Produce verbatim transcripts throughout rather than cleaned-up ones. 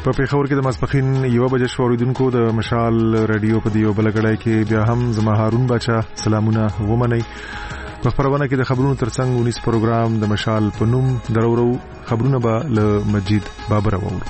په پیښور کې د ماسپخین یو بجې شوریدونکو د مشال رادیو په دیو بلګړای کې بیا هم زما هارون بچا سلامونه ومنئ. په خبرونه کې د خبرونو ترڅنګ ونیس پروګرام د مشال په نوم درورو خبرونه به له مجید بابر وورو.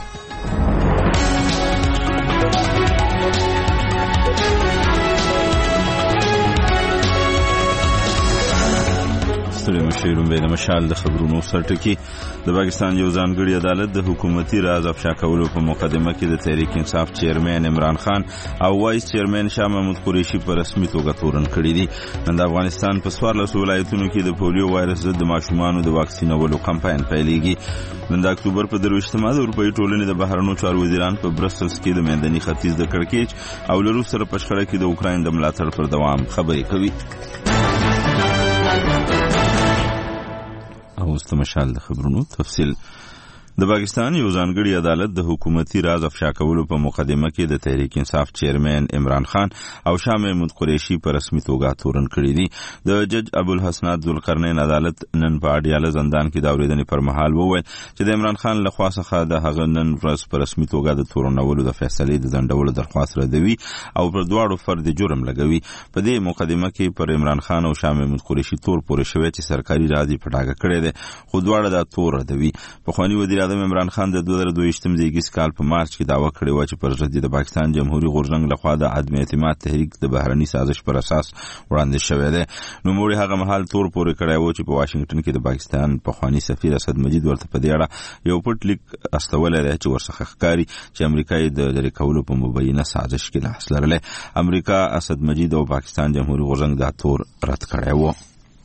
مشیرون به د مشال د خبرونو سرټکی د پاکستان یو ځانګړي عدالت د حکومتي راز افشا کولو په مقدمه کې د تحریک انصاف چیرمن عمران خان او وایس چیرمن شاه محمود قریشي په رسمي توګه تورن کړی دي. د افغانستان په څوارلس ولایتونو کې د پولیو وایرس ضد د ماشومانو د واکسینولو کمپاین پیلېږي. د اکتوبر په درویشتمه د اروپایي ټولنې د بهرنیو چارو وزیران په برسلز کې د میندني ختیځ د کړکېچ او له روس سره په شخړه کې د اوکراین د ملاتړ پر دوام خبرې کوي. اوس د مشال د خبرونو تفصیل. د پاکستان یو ځانګړي عدالت د حکومتي راز افشا کولو په مقدمه کې د تحریک انصاف چیرمن عمران خان او شاه محمود قریشي په رسمي توګه تورن کړی دي. د جج ابوالحسنات ذوالقرنین عدالت نن په اډیاله زندان کې د اورېدنې پر مهال وویل چې د عمران خان له خوا څخه د هغه نن ورځ په رسمي توګه د تورنولو د فیصلې د ځنډولو درخواست ردوي او پر دواړو فرد جرم لګوي. په دې مقدمه کې پر عمران خان او شاه محمود قریشي تور پورې شوی چې سرکاري راز یې په ډاګه کړی دی، خو دواړه دا تور ردوي. پخواني وزیر اعظم عمران خان د دوه زره دویشتم زیږدیز کال په مارچ کې دعوه کړې وه چې پر ضد د پاکستان جمهوریت غورځنګ لخوا د عدم اعتماد تحریک د بهرني سازش پر اساس وړاندې شوی دی. نوموړي هغه مهال تور پورې کړی و چې په واشنګټن کې د پاکستان پخواني سفیر اسد مجید ورته په دې اړه یو پټ لیک استولی دی چې ورڅخه ښکاري چې امریکا یې د لرې کولو په مبینه سازش کې لاس لرلی. امریکا اسد مجید او پاکستان جمهوریت غورځنګ دا تور رد کړی و.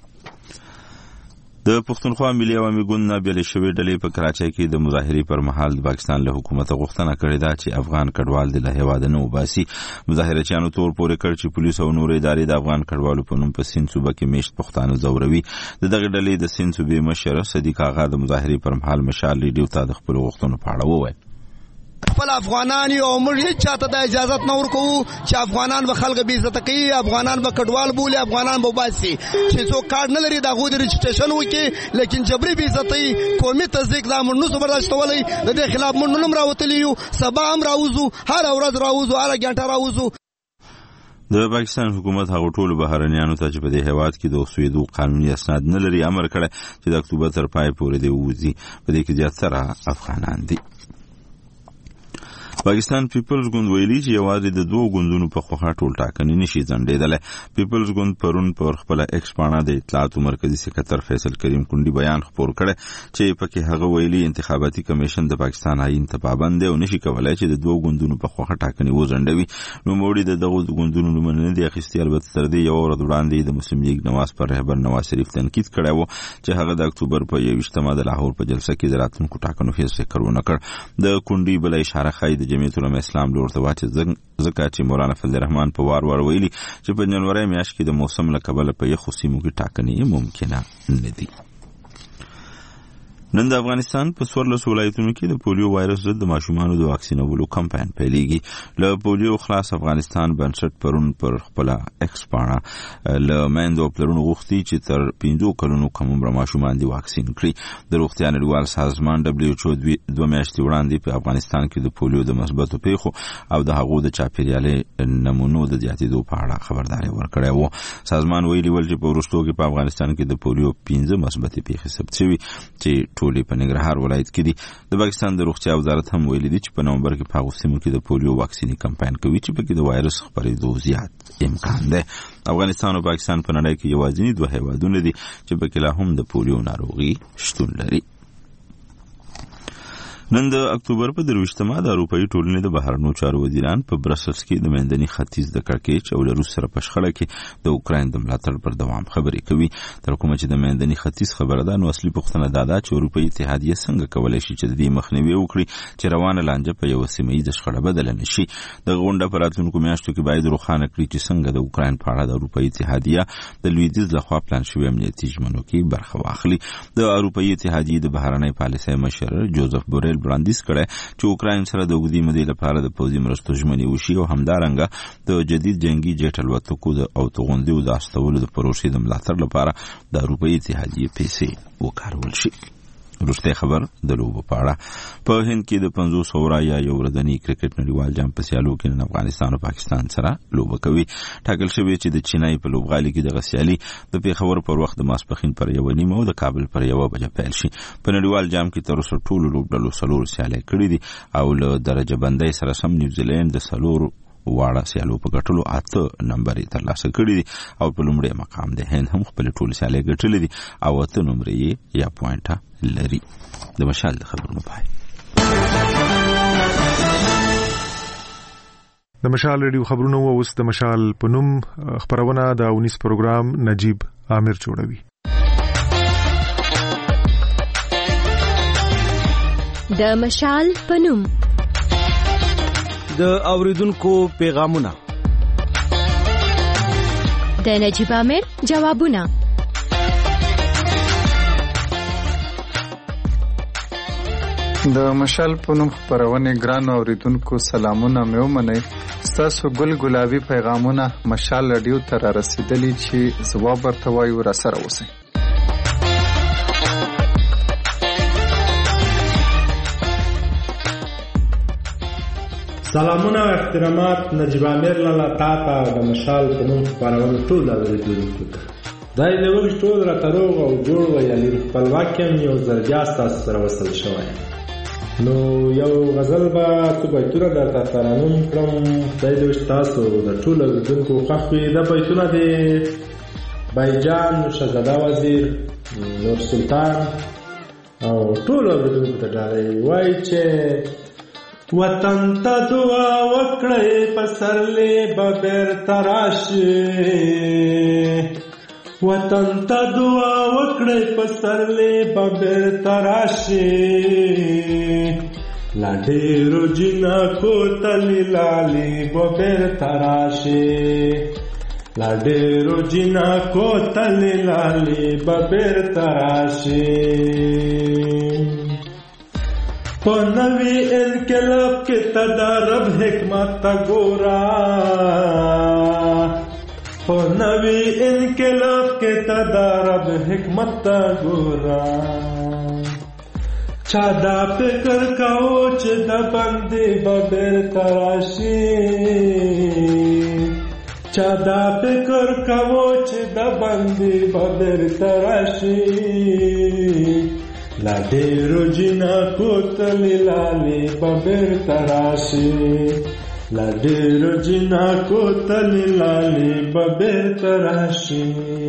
د پښتونخوا ملي عوامي ګوند نه بېلې شوې ډلې په کراچۍ کې د مظاهرې پر مهال د پاکستان له حکومته غوښتنه کړې ده چې افغان کډوال د له هېواده نه وباسي. مظاهرچیانو تور پورې کړ چې پولیس او نورې ادارې د افغان کډوالو په نوم په سیند صوبه کې میشت پښتانه ځوروي. د دغې ډلې د سیند صوبې مشر صدیق آغا د مظاهرې پر مهال مشال ریډیو ته د خپلو غوښتنو په اړه وویل. خپل افغانان یو موږ هیڅ چاته د اجازت نه ورکوو چې افغانان به خلک بې عزته کوي، افغانان به کډوال بولي، افغانان به وباسي. چې څوک کارډ نه لري د هغوی د رجسټریشن وکړي، لیکن جبري بې عزتۍ قومي تصدیق دا موږ نشو برداشتولی. د دې خلاف موږ نن هم راوتلي یو، سبا هم راوځو، هره ورځ راوځو، هره ګنټه راوځو. د پاکستان حکومت هغو ټولو بهرنیانو ته چې په دې هېواد کې د اوسېدو قانوني اسناد نه لري امر کړی چې د اکتوبر تر پای پورې دې ووځي. په دې کې زیاتره افغانان دي. پاکستان پیپلز ګوند ویلي چې یوازې د دوو ګوندونو په خوښه ټول ټاکنې نشي ځنډېدلی. پیپلز ګوند پرون پر خپله ایکس پاڼه د اطلاعاتو مرکزي سکرتر فیصل کریم کونډي بیان خپور کړی چې پکې هغه ویلي انتخاباتي کمیشن د پاکستان آئین ته پابند دی او نشي کولی چې د دوو ګوندونو په خوښه ټاکنې وځنډوي. نوموړي د دغو ګوندونو نومونه نه دي اخیستي. البته تر دې یوه ورځ وړاندې د مسلم لیګ نواز پر رهبر نواز شریف تنقید کړی و چې هغه د اکتوبر په یوویشتمه د لاهور په جلسه کې د راتلونکو ټاکنو هېڅ فکر ونه کړ. د کونډي بله اشاره ښایي د جمعیت العلماء اسلام لور ته واچي ځکه چې مولانا فضل الرحمن په وار وار ویلي چې په جنوري میاشت کې د موسم له کبله په یخو سیمو کې ټاکنې ممکنه نه دي. نن د افغانستان په څوارلسو ولایتونو کې د پولیو وایرس ضد د ماشومانو د واکسینولو کمپاین پیلېږي. له پولیو خلاص افغانستان بنسټ پرون پر خپله ایکس پاڼه له میندو او پلرونو غوښتي چې تر پنځو کلونو کم عمره ماشومان دې واکسین کړي. د روغتیا نړیوال سازمان ډبلیو ایچ او دوه میاشتې وړاندې په افغانستان کې د پولیو د مثبتو پیښو او د هغو د چاپېریالي نمونو د زیاتېدو په اړه خبرداری ورکړی و. سازمان ویلي ول چې په وروستو کې په افغانستان کې د پولیو پنځه مثبتې پیښې ثبت شوي چې ټولې په ننګرهار ولایت کې دي. د پاکستان د روغتیا وزارت هم ویلي دي چې په نومبر کې په هغو سیمو کې د پولیو واکسیني کمپاین کوي چې پکې د وایرس خپرېدو زیات امکان دی. افغانستان او پاکستان په نړۍ کې یوازیني دوه هېوادونه دي چې پکې لا هم د پولیو ناروغي شتون لري. نن د اکتوبر په درویشتمه د اروپایي ټولنې د بهرنیو چارو وزیران په برسلز کې د میندني ختیځ د کړکېچ او له روس سره په شخړه کې د اوکراین د ملاتړ پر دوام خبرې کوي. تر کومه چې د میندني ختیځ خبره ده، نو اصلي پوښتنه دا ده چې اروپایي اتحادیه څنګه کولی شي چې د دې مخنیوی وکړي چې روانه لانجه په یوه سیمه ییزه شخړه بدله نه شي. دغه غونډه په راتلونکو میاشتو کې باید روښانه کړي چې څنګه د اوکراین په اړه د اروپایي اتحادیه د لویدیځ لخوا پلان شوي امنیتي ژمنو کې برخه واخلي. د اروپایي اتحادیې د بهرنۍ پالیسۍ مشر جوزف بوریل وړاندیز کړی چې اوکراین سره د اوږدې مودې لپاره د پوځي مرستو ژمنې وشي او همدارنګه د جدید جنگي جیټ الوتکو او توغندیو د استولو د پروسې د ملاتړ لپاره د اروپایي اتحادیې پیسې وکارول شي. وروسته خبر د لوبو په اړه. په هند کې د پنځوس اورا یا یو ورځنی کرکټ نړیوال جام په سیالو کې نن افغانستان او پاکستان سره لوبه کوي. ټاکل شوی چې د چینای په لوبغالي کې د غسیالي د پیښور پر وخت د ماسپخین پر یو نیمه او د کابل پر یو بجه پیل شي. په نړیوال جام کې تر اوسه ټولو لوبډلو څلور سیالۍ کړې دي او له درجه بندۍ سره سم نیوزیلند د څلور واړه سیالو په ګټلو اته نمبرې ترلاسه کړي دي او په لومړي مقام دی. هند هم خپل ټول سیالۍ ګټلې دي او اته نمبرې یا پوینټه لري. د مشال د خبرونو پای. د مشال ریډیو خبرونو اوس د مشال په نوم خبرونه د اونیس پروګرام نجیب عامر جوړوي. د مشال په نوم د اوریدونکو پیغامونه، د نجیب عامر جوابونه. د مشال په نوم خبرونه ګران اوریدونکو سلامونه مې ومنئ. ستاسو ګل ګلابي پیغامونه مشال رادیو ته را رسیدلي چې ځواب ورته وایو، را سره اوسئ. سلامونه او احترامات نجیب عامر لاله تاته د مشال په نوم خبرونه ټول اوریدونکو ته. دا یې وګ ټول را تروغ او جوړ ویلي خپلواک یم یو زرګیا تاسو سره وصل شوی. نو یو غزل به څو بیتونه درته ترانوم کړم. خدای دې تاسو د ټول اوریدونکو خوښ وي. دا بیتونه د بایجان شهزاده وزیر نور سلطان او ټول اوریدونکو ته ډالۍ وایي چې وطن ته دعا وکړئ پسرلې به بیرته راشي. وطن ته دعا وکړئ پسرلې به بیرته راشي. لا ډېرو جنکو تلې لالې به بیرته راشي. لا ډېرو جنکو تلې لالې به بیرته راشي. په نوی انقلاب کې تدارب حکمت تا ګورا. په نوی انقلاب کې تدارب حکمت تا ګورا. چا دا فکر کاو چې د باندې به بیرته راشي. چا دا فکر کاو چې د باندې به بیرته راشي. لا ډېرو جنکو تلې لالې به بیرته راشي. لا ډېرو جنکو تلې لالې به بیرته راشي.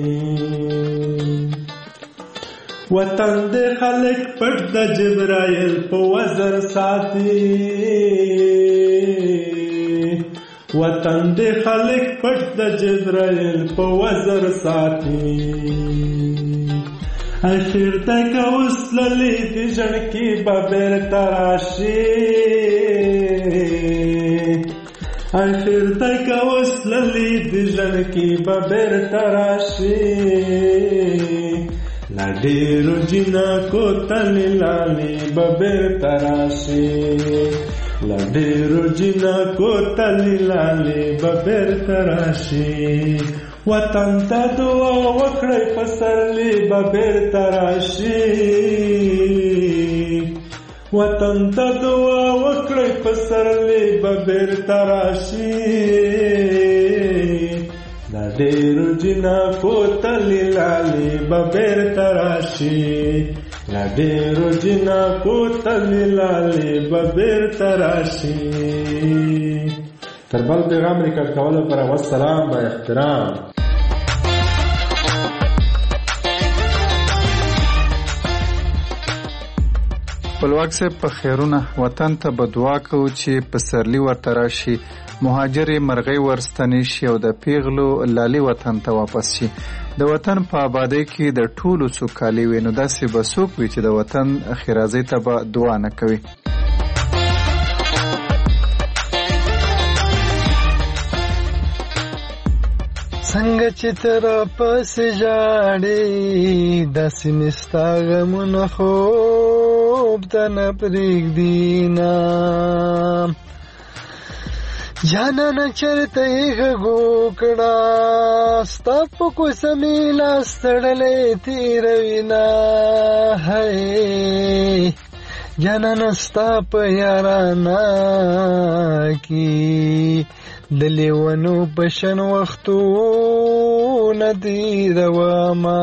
وطن دې خلک پټ د جبرائیل په وزر ساتي. وطن دې خلک پټ د جبرائیل په وزر ساتي. اخر تک وصللی دی جنکی با بیرته راشی. اخر تک وصللی دی جنکی با بیرته راشی. لا ډېرو جنکو تلې لالې با بیرته راشي. لا ډېرو جنکو تلې لالې با بیرته راشي. وطن ته دعا وکړئ پسرلې به بیرته راشي. وطن ته دعا وکړئ پسرلې به بیرته راشي. دا ډېرو جنکو تلې لالې به بیرته راشي. دا ډېرو جنکو تلې لالې به بیرته راشي. تر بل پیغام ریکارډ کولو پر والسلام با احترام. خپلواک صاحب په خیرونه وطن ته به دعا کوو چې پسرلی ورته راشي. مهاجرې مرغۍ ورستنې شي او د پیغلو لالي وطن ته واپس شي. د وطن په آبادۍ کې د ټولو سوکالي وي. نو داسې به څوک وي چې د وطن ښېرازۍ ته به دعا نه کوي. څنګه چې تر پسې ژاړې داسې مې ستا غمونه خوب ته نه پرېږدي نه. جانان چرته غږو کړه ستا په کوڅه لاس تړلی تېروينه هی جانان ستا په یارانه کې د لیونو په شن وختونه تېرومه.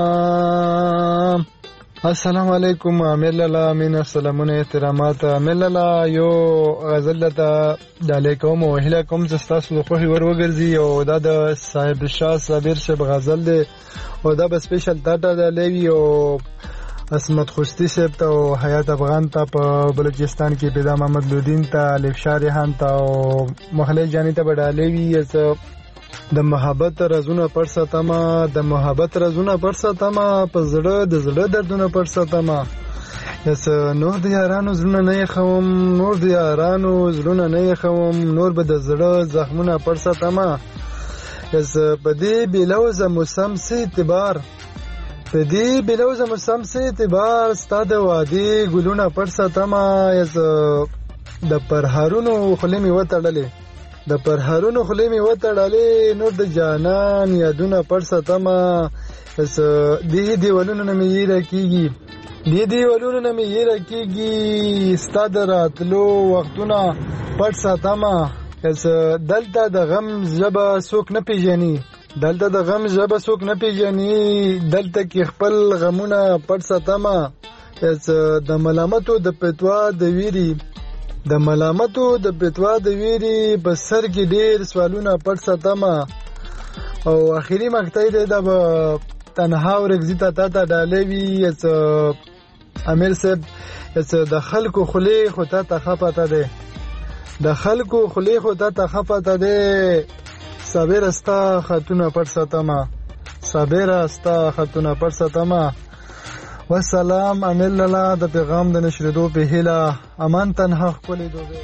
السلام علیکم امیر لالا مینا سلامونه احترامات. امیر لالا یو غزل ته ډالۍ کوم او هیله کوم چې ستاسو د خوښې ور وګرځي او دا د صاحب شاه صابر صاحب غزل دی او دا به سپیشل تا ته ډالۍ وي او عصمت خوستی صاحب ته او حیات افغان ته په بلوچستان کې پیدا محمد لودین ته الفشا ریحان ته او مخلص جانی ته به ډالۍ وي. د محبت رازونه پټ ساتمه د محبت رازونه پټ ساتمه په زړه د زړه دردونه پټ ساتمه. یس نور د یارانو زړونه نه یخوم نور د یارانو زړونه نه یخوم نور به د زړه زخمونه پټ ساتمه. یس په دې بلوز موسم سي اعتبار په دې بلوز موسم سي اعتبار ستا د وادي ګلونه پټ ساتمه. یس د پرهارونو خولې مې وتړلې د پرهارونو خولې مې وتړلې نور د جانان یادونه پټ ساتمه. پس دې دیوالونو نه مې یېره کېږي دې دیوالونو نه مې یېره کېږي ستا د راتلو وختونه پټ ساتمه. پس دلته د غم ژبه څوک نه پېژني دلته د غم ژبه څوک نه پېژني دلته کې خپل غمونه پټ ساتمه. پس د ملامتو د فتوا د ویري د ملامتو د فتوا د ویري په سر کې ډېر سوالونه پټ ساتمه. او اخري مقطع دی دا به تنها ورګزي ته تا ته ډالۍ وي. امیر صاحب د خلکو خولې خو تا ته ښه پته دی د خلکو خولې خو تا ته ښه پته دی صابره ستا خطونه پټ ساتمه صابره ستا خطونه پټ ساتمه. والسلام امیر لالا د پیغام د نشریدو په هیله امان تنها ښکلې دوبی.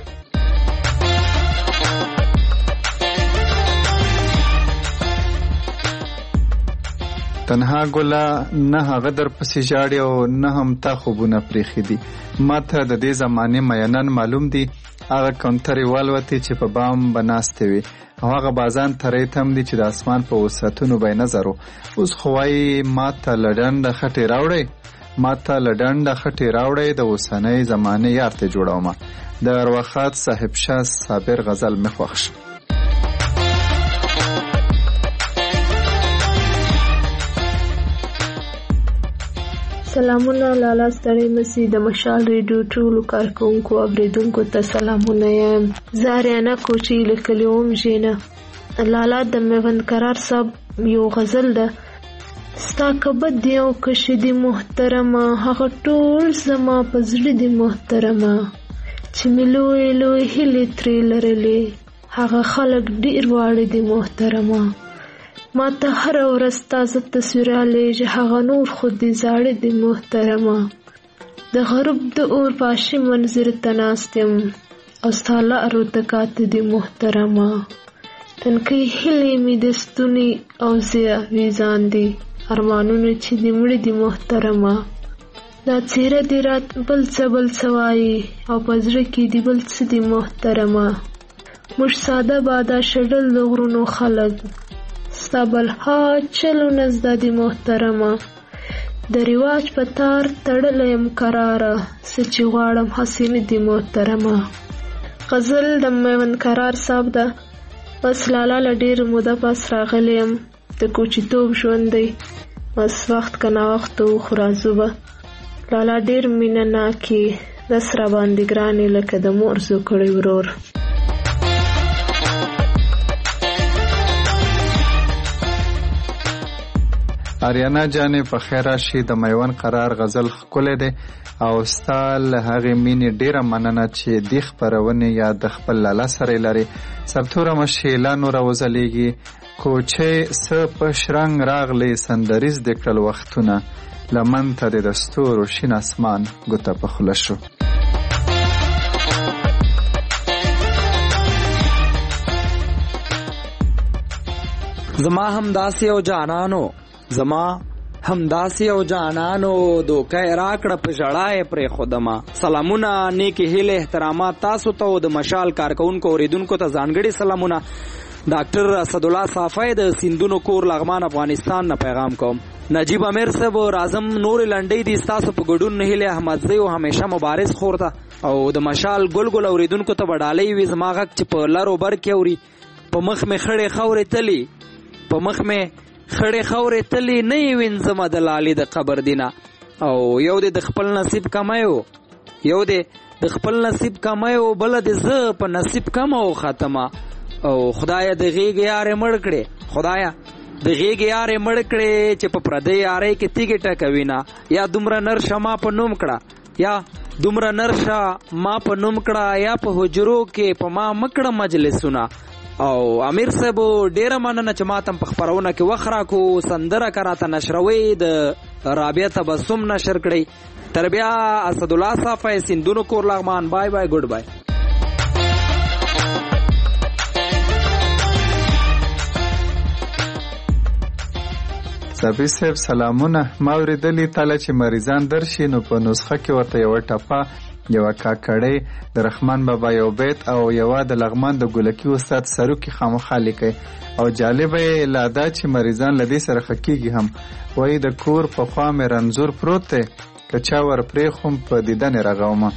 تنها ګله نه هغه در پسې ژاړي او نه هم تا خوبونه پرېښي دي. ما ته د دې زمانې مینان معلوم دي هغه کوترې والوتې چې په بام به ناستې وي او هغه بازان ترې تم دي چې د اسمان په وسعتونو به یې نظر و. اوس خو وایي ما ته له ډنډه خټې راوړئ ما ته له ډنډه خټې راوړئ د اوسنۍ زمانې یار ته جوړومه. د ارواښاد صاحب شاه صابر غزل مې خوښ شه. سلامونه لالا ستړی مسي د مشال ریډیو ټولو کارکونکو اوریدونکو ته سلامونه یم. زاریانه کوچی لیکلوم ژینه لالا د میوند قرار صاحب یو غزل ده. ستا کبد دی او کشي دی محترمه هغه ټول زما په زړه دی محترمه چې مې لوی لوی هیلې ترې لرلې هغه خلک ډېر واړه دی محترمه. ما ته هره ورځ تازه تصویر رالیږي هغه نور خو دې زاړه دی محترمه. د غروب د اور پاشي منظر ته ناست یم او ستا لارو ته کاته دی محترمه. تنکۍ هیلې مې د ستوني او زیا ویزان دي ارمانونه چې دې مړه دي محترمه. دا څېره دې رات بل څه بل څه وایي او په زړه کې دې بل څه دي محترمه. موږ ساده باده شډل د غرونو خلک ستا بلها چلونه زده دي محترمه. د رواج په تار تړلی یم قراره څه چې غواړم هسې نه دي محترمه. غزل د میوند قرار صاحب ده. بس لالا له ډېر موده پس راغلی یم د کوچیتوب ژوند دی بس وخت که ناوخت و خو راځو به. لالا ډېر مینه ناکې دس را باندې ګرانې لکه د مور زو کړی ورور. آریانا جانې په خیر راشي. د میوند قرار غزل ښکلی دی او ستا له هغې مینې ډېره مننه چې دې خپرونې یا د خپل لالا سره یې لرې. سرتوره مشې لا نوره وځلیږي کوچۍ څه په شرنګ راغلی سندریز دې کړل وختونه لمن ته دې د ستورو شین اسمان ګوته په خوله شو. زما هم داسې یو جانانو زما همداسې او جانانو دوکه راکړه په ژړا پرې خودما. سلامونه نیکی هیله احترامات تاسو ته او د مشال کارکونکو اوریدونکو ته ځانګړي سلامونه. ډاکټر اسدالله صافی د سیندونو کور لغمان افغانستان نه پیغام کوم. نجیب امیر صاحب رازم نور لنډۍ دي ستاسو په ګډون هیله احمدزی او همیشه مبارز خورته او د مشال ګل ګل اوریدونکو ته وډالۍ وي زما غږ چې په لارو بر کې اوري. په مخ مې خړې خاورې تلي په مخ مې خړې خاورې تلي نه یې وینځمه د لالې د قبر دینه. او یو دې د خپل نصیب کمایو یو دې د خپل نصیب کمایو بل دې زه په نصیب کمو ختمه. او خدایا د غېږې یارې مړ کړې خدایا د غېږې یارې مړ کړې چې په پردۍ یارۍ کې تیږې ټکوي نه. یا دومره نرشه ما په نوم کړه یا دومره نرشه ما په نوم کړه یا په حجرو کې په ما مکړه مجلسونه. او امیر صاحب ډیره مننه چې ماتم په خبرونه کې وخت راکو. سندره کراته نشروي د رابعه تبسم نشر کړی. تر بیا اسدالله صافی سیندونو کور لغمان. بای بای ګډ بای. صافی صاحب سلامونه. ما اوریدلی تاله چې مریضان درشي نو په نسخه کې ورته یو ټپه یوه کاکړۍ د رحمان بابا یو بیت او یوه د لغمان د ګلکي استاد سروکي خامخا لیکي. او جالبه یې لا دا چې مریضان له دې سره ښه کېږي هم. وایي د کور په خوا مې رنځور پروت دی که چا ور پرېښوم په دیدن یې رغومه.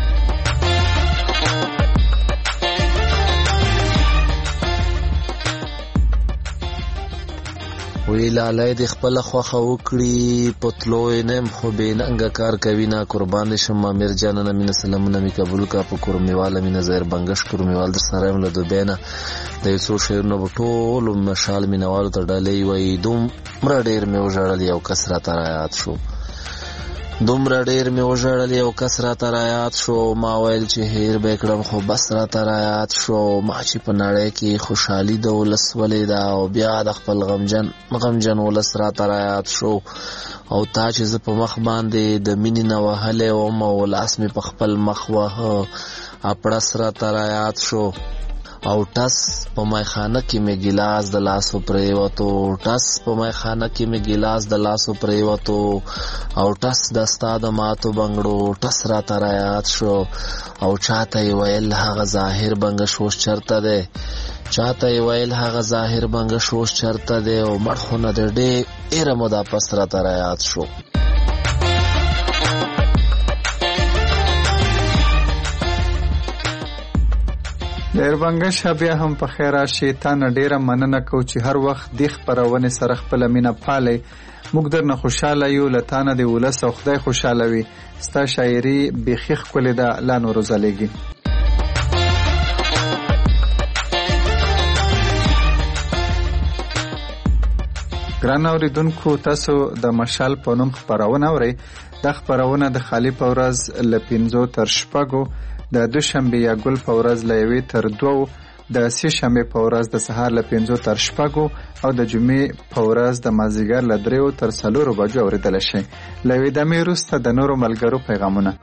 وی لالی دی خپل خوخه وکړي پتلوی نیم خو بې ننګه کار کوي نه قربان شم. امیر جانه مینه سلامونه می قبول کا په کورمیواله مینه زهر بنګش کورمیوال در سره یم له دوبۍ نه د یو څو شعرونه به ټولو مشال مینوالو ته ډالۍ وایي. دومره ډېر مې وژړل یو کس راته رایاد شو دومره ډېر مې وژړل یو کس راته رایاد شو. ما ویل چې هیر به کړم خو بس راته رایاد شو. ما چې په نړۍ کې خوشحالي د ولس ولیده او بیا د خپل غمجن غمجن ولس راته رایاد شو. او تا چې زه په مخ باندې د مینې نه وهلی وم او لاس مې په خپل مخ وهه اپړس راته رایاد شو. او ټس په میخانه کې مې ګیلاس د لاسو پریوتو ټس په میخانه کې مې ګیلاس د لاسو پریوتو او ټس د ستا د ماتو بنګړو ټس راته رایاد شو. او چاته یې ویل هغه ظاهر بنګش اوس چرته دی چاته یې ویل هغه ظاهر بنګش اوس چرته دی او مړ خو نه دی ډېره موده پس راته رایاد شو. ډېر بنګشه بیا هم په خیر راشي. تا نه ډېره مننه کوو چې هر وخت دې خپرونې سره خپله مینه پالئ. موږ درنه خوشحاله یو. له تا نه د ولس او خدای خوشحاله وي. ستا شاعري بیخي ښکلې ده. لا نورو ځلېږي. ګران اوریدونکو تاسو د مشال په نوم خپرونه اورئ. دا خپرونه د خالي په ورځ له پنځو تر شپږو د دوشنبې یا ګل په ورځ له یوې تر دوو د سې شنبې په ورځ د سهار له پنځو تر شپږو او د جمعې په ورځ د مازدیګر له دریو تر څلورو بجو اورېدلی شئ. له یوې دمې وروسته د نورو ملګرو پیغامونه.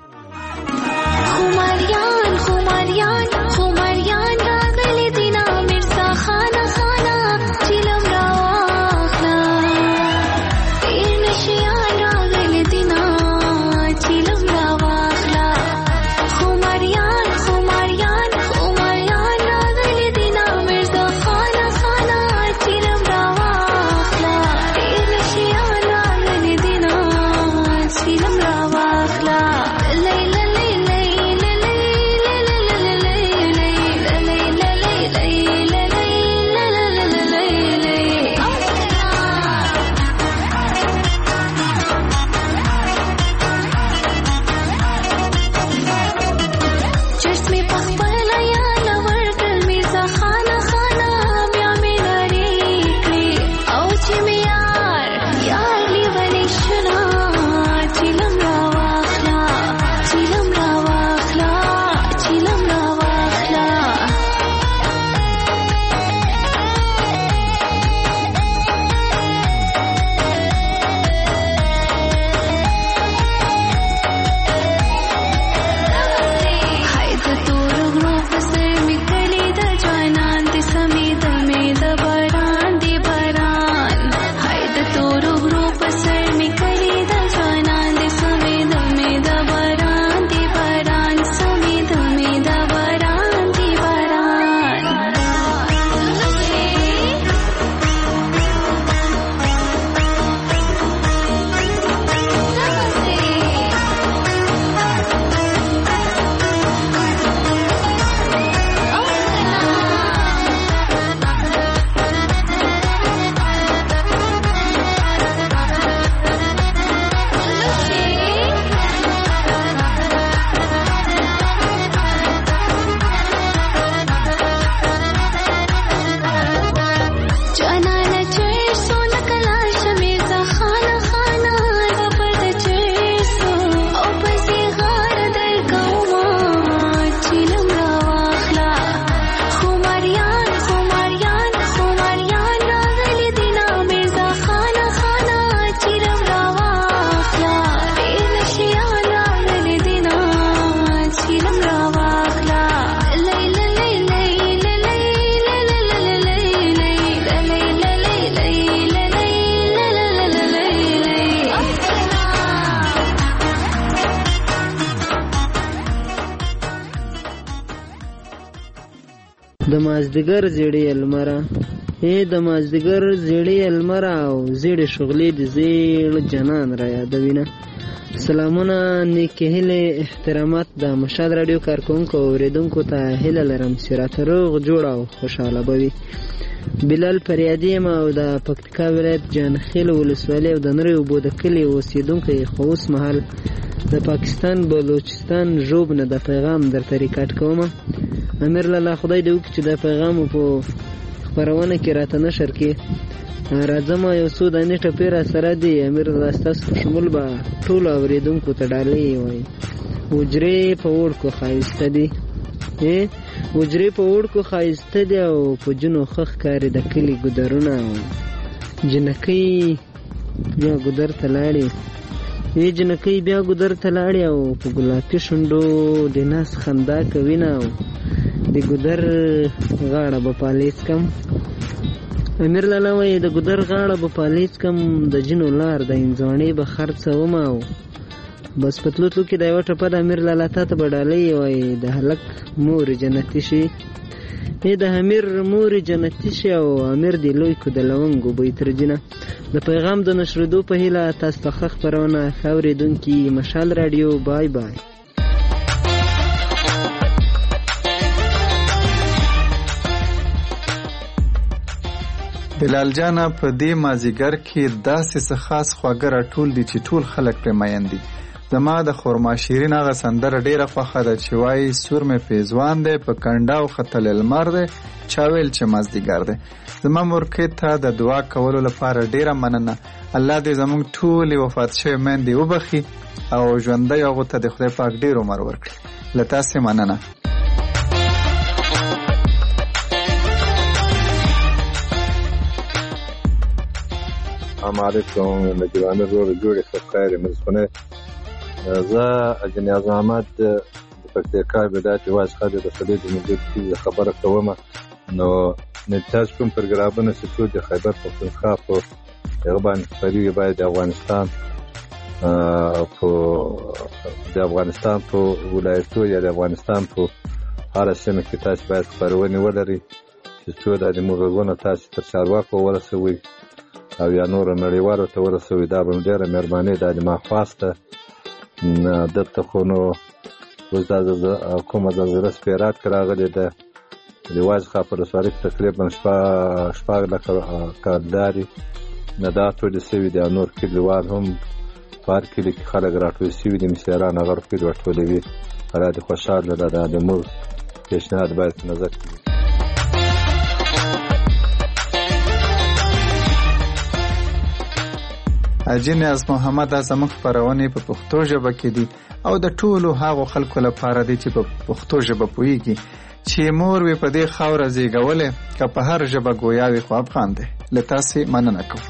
خمریان خمریان خمریان راغلی دینا مرزا خانه خانه چیلم راواخلا تیر نشیان راغلی دینا چیلم راواخلا. خمریان خمریان خمریان راغلی دینا مرزا خانه خانه چیلم راواخلا تیر نشیان راغلی دینا چیلم راواخلا. د مازدیګر زیړې المره اے د مازدیګر زیړې المره او زیړې شغلې د زیړ جنان را یادوینه. سلامونه، نیکې هیلې، احترامات د مشال رادیو کارکونکو او اوریدونکو ته هیله لرم چې راته روغ جوړ او خوشحاله به وي. بلال فریادي یم او د پکتیکا ولایت جانخیل ولسوالۍ او د نری اوبو د کلي اوسېدونکی خو اوس مهال د پاکستان بلوچستان ژوب نه د پیغام درته ریکارډ کومه. امیر لالا خدای دې وکړي چې د پیغام په خپرونه کې راته نشر کړي. راځم یو څو دانې ټپې را سره دي. امیر لالا ستاسو په شمول به ټولو اورېدونکو ته ډالۍ وایي. حجرې په وړکو ښایسته دي حجرې په وړکو ښایسته دي او په جنو ښه ښکاري د کلي ګودرونه. جنکۍ بیا ګودر ته لاړې ای جنکۍ بیا ګودر ته لاړې او په ګلابي شونډو د ناس خندا کوي نه او د ګودر غاړه به پالیز کم. امیر لالا وایي د ګودر غاړه به پالیز کم، د جنو لار د انځوانۍ به خرڅوم او بس په تلو تلو کې د یوه ټپه د امیر لالا تا ته به ډالۍ وایي د هلک مورې جنتي شي ای د امیر مورې جنتي شي او امیر دې لوی کو د لونګو بوی تر جنه. د پیغام د نشرېدو په هیله تاسو ته ښه خپرونه ښه اورېدونکي مشال راډیو. بای بای. بلال جانه په دې مازیګر کې داسې څه خاص خواږه راټول دي چې ټول خلک پرې مین دي. زما د خرما شیرین هغه سندره ډېره خوښه ده چې وایي سور مې پیزوان دی په کنډه او ختل لمر دی چا ویل چې مازدیګر دی. زما مورکۍ ته د دعا کولو لپاره ډېره مننه. الله دې زموږ ټولې وفات شوې میندې وبخي او ژوندی هغو ته د خدای پاک ډېر عمر ورکړي. له تاسې مننه. السلام علیکم. نجیب امیر ورور جوړې ښه خیر مزخونه. زه اجنیاز احمد د پکتیکا ولایت واز خاله د خلیج مدیر کی خبره کوم. نو نتاج کوم پروګرامونه چې د خیبر پختونخوا په غوبان پری باید د افغانستان په د افغانستان په ولایتو یا د افغانستان په هر سیمه کې تاسو باید خبرونه ولري چې څو د موږ تاسو تر چارواکو ورسوي او یا نور نړیوالو ته ورسوي. دا به ډېره مهرباني ده. د ما خواسته دلته خو نو اوس دا کومه زلزله سپېرات کې راغلې ده د واځخا په ولسوالۍ کې تقریبا شپږ لکه کارګداري نه دا ټولې سوي دي. نور کلیوال هم په هر کلي کې خلک راټول سوي دي. مشران هغه روپۍ ورټولوي. را دې خوشحاله ده. دا د موږ پیشنهاد باید په نظر کې اجین از محمد زموږ خپرونې په پښتو ژبه کې دي او د ټولو هغو خلکو لپاره دي چې په پښتو ژبه پوهیږي چې مور وي په دې خاوره زیږولې که په هر ژبه ګویا وي خو افغان دی. له تاسې مننه کوم.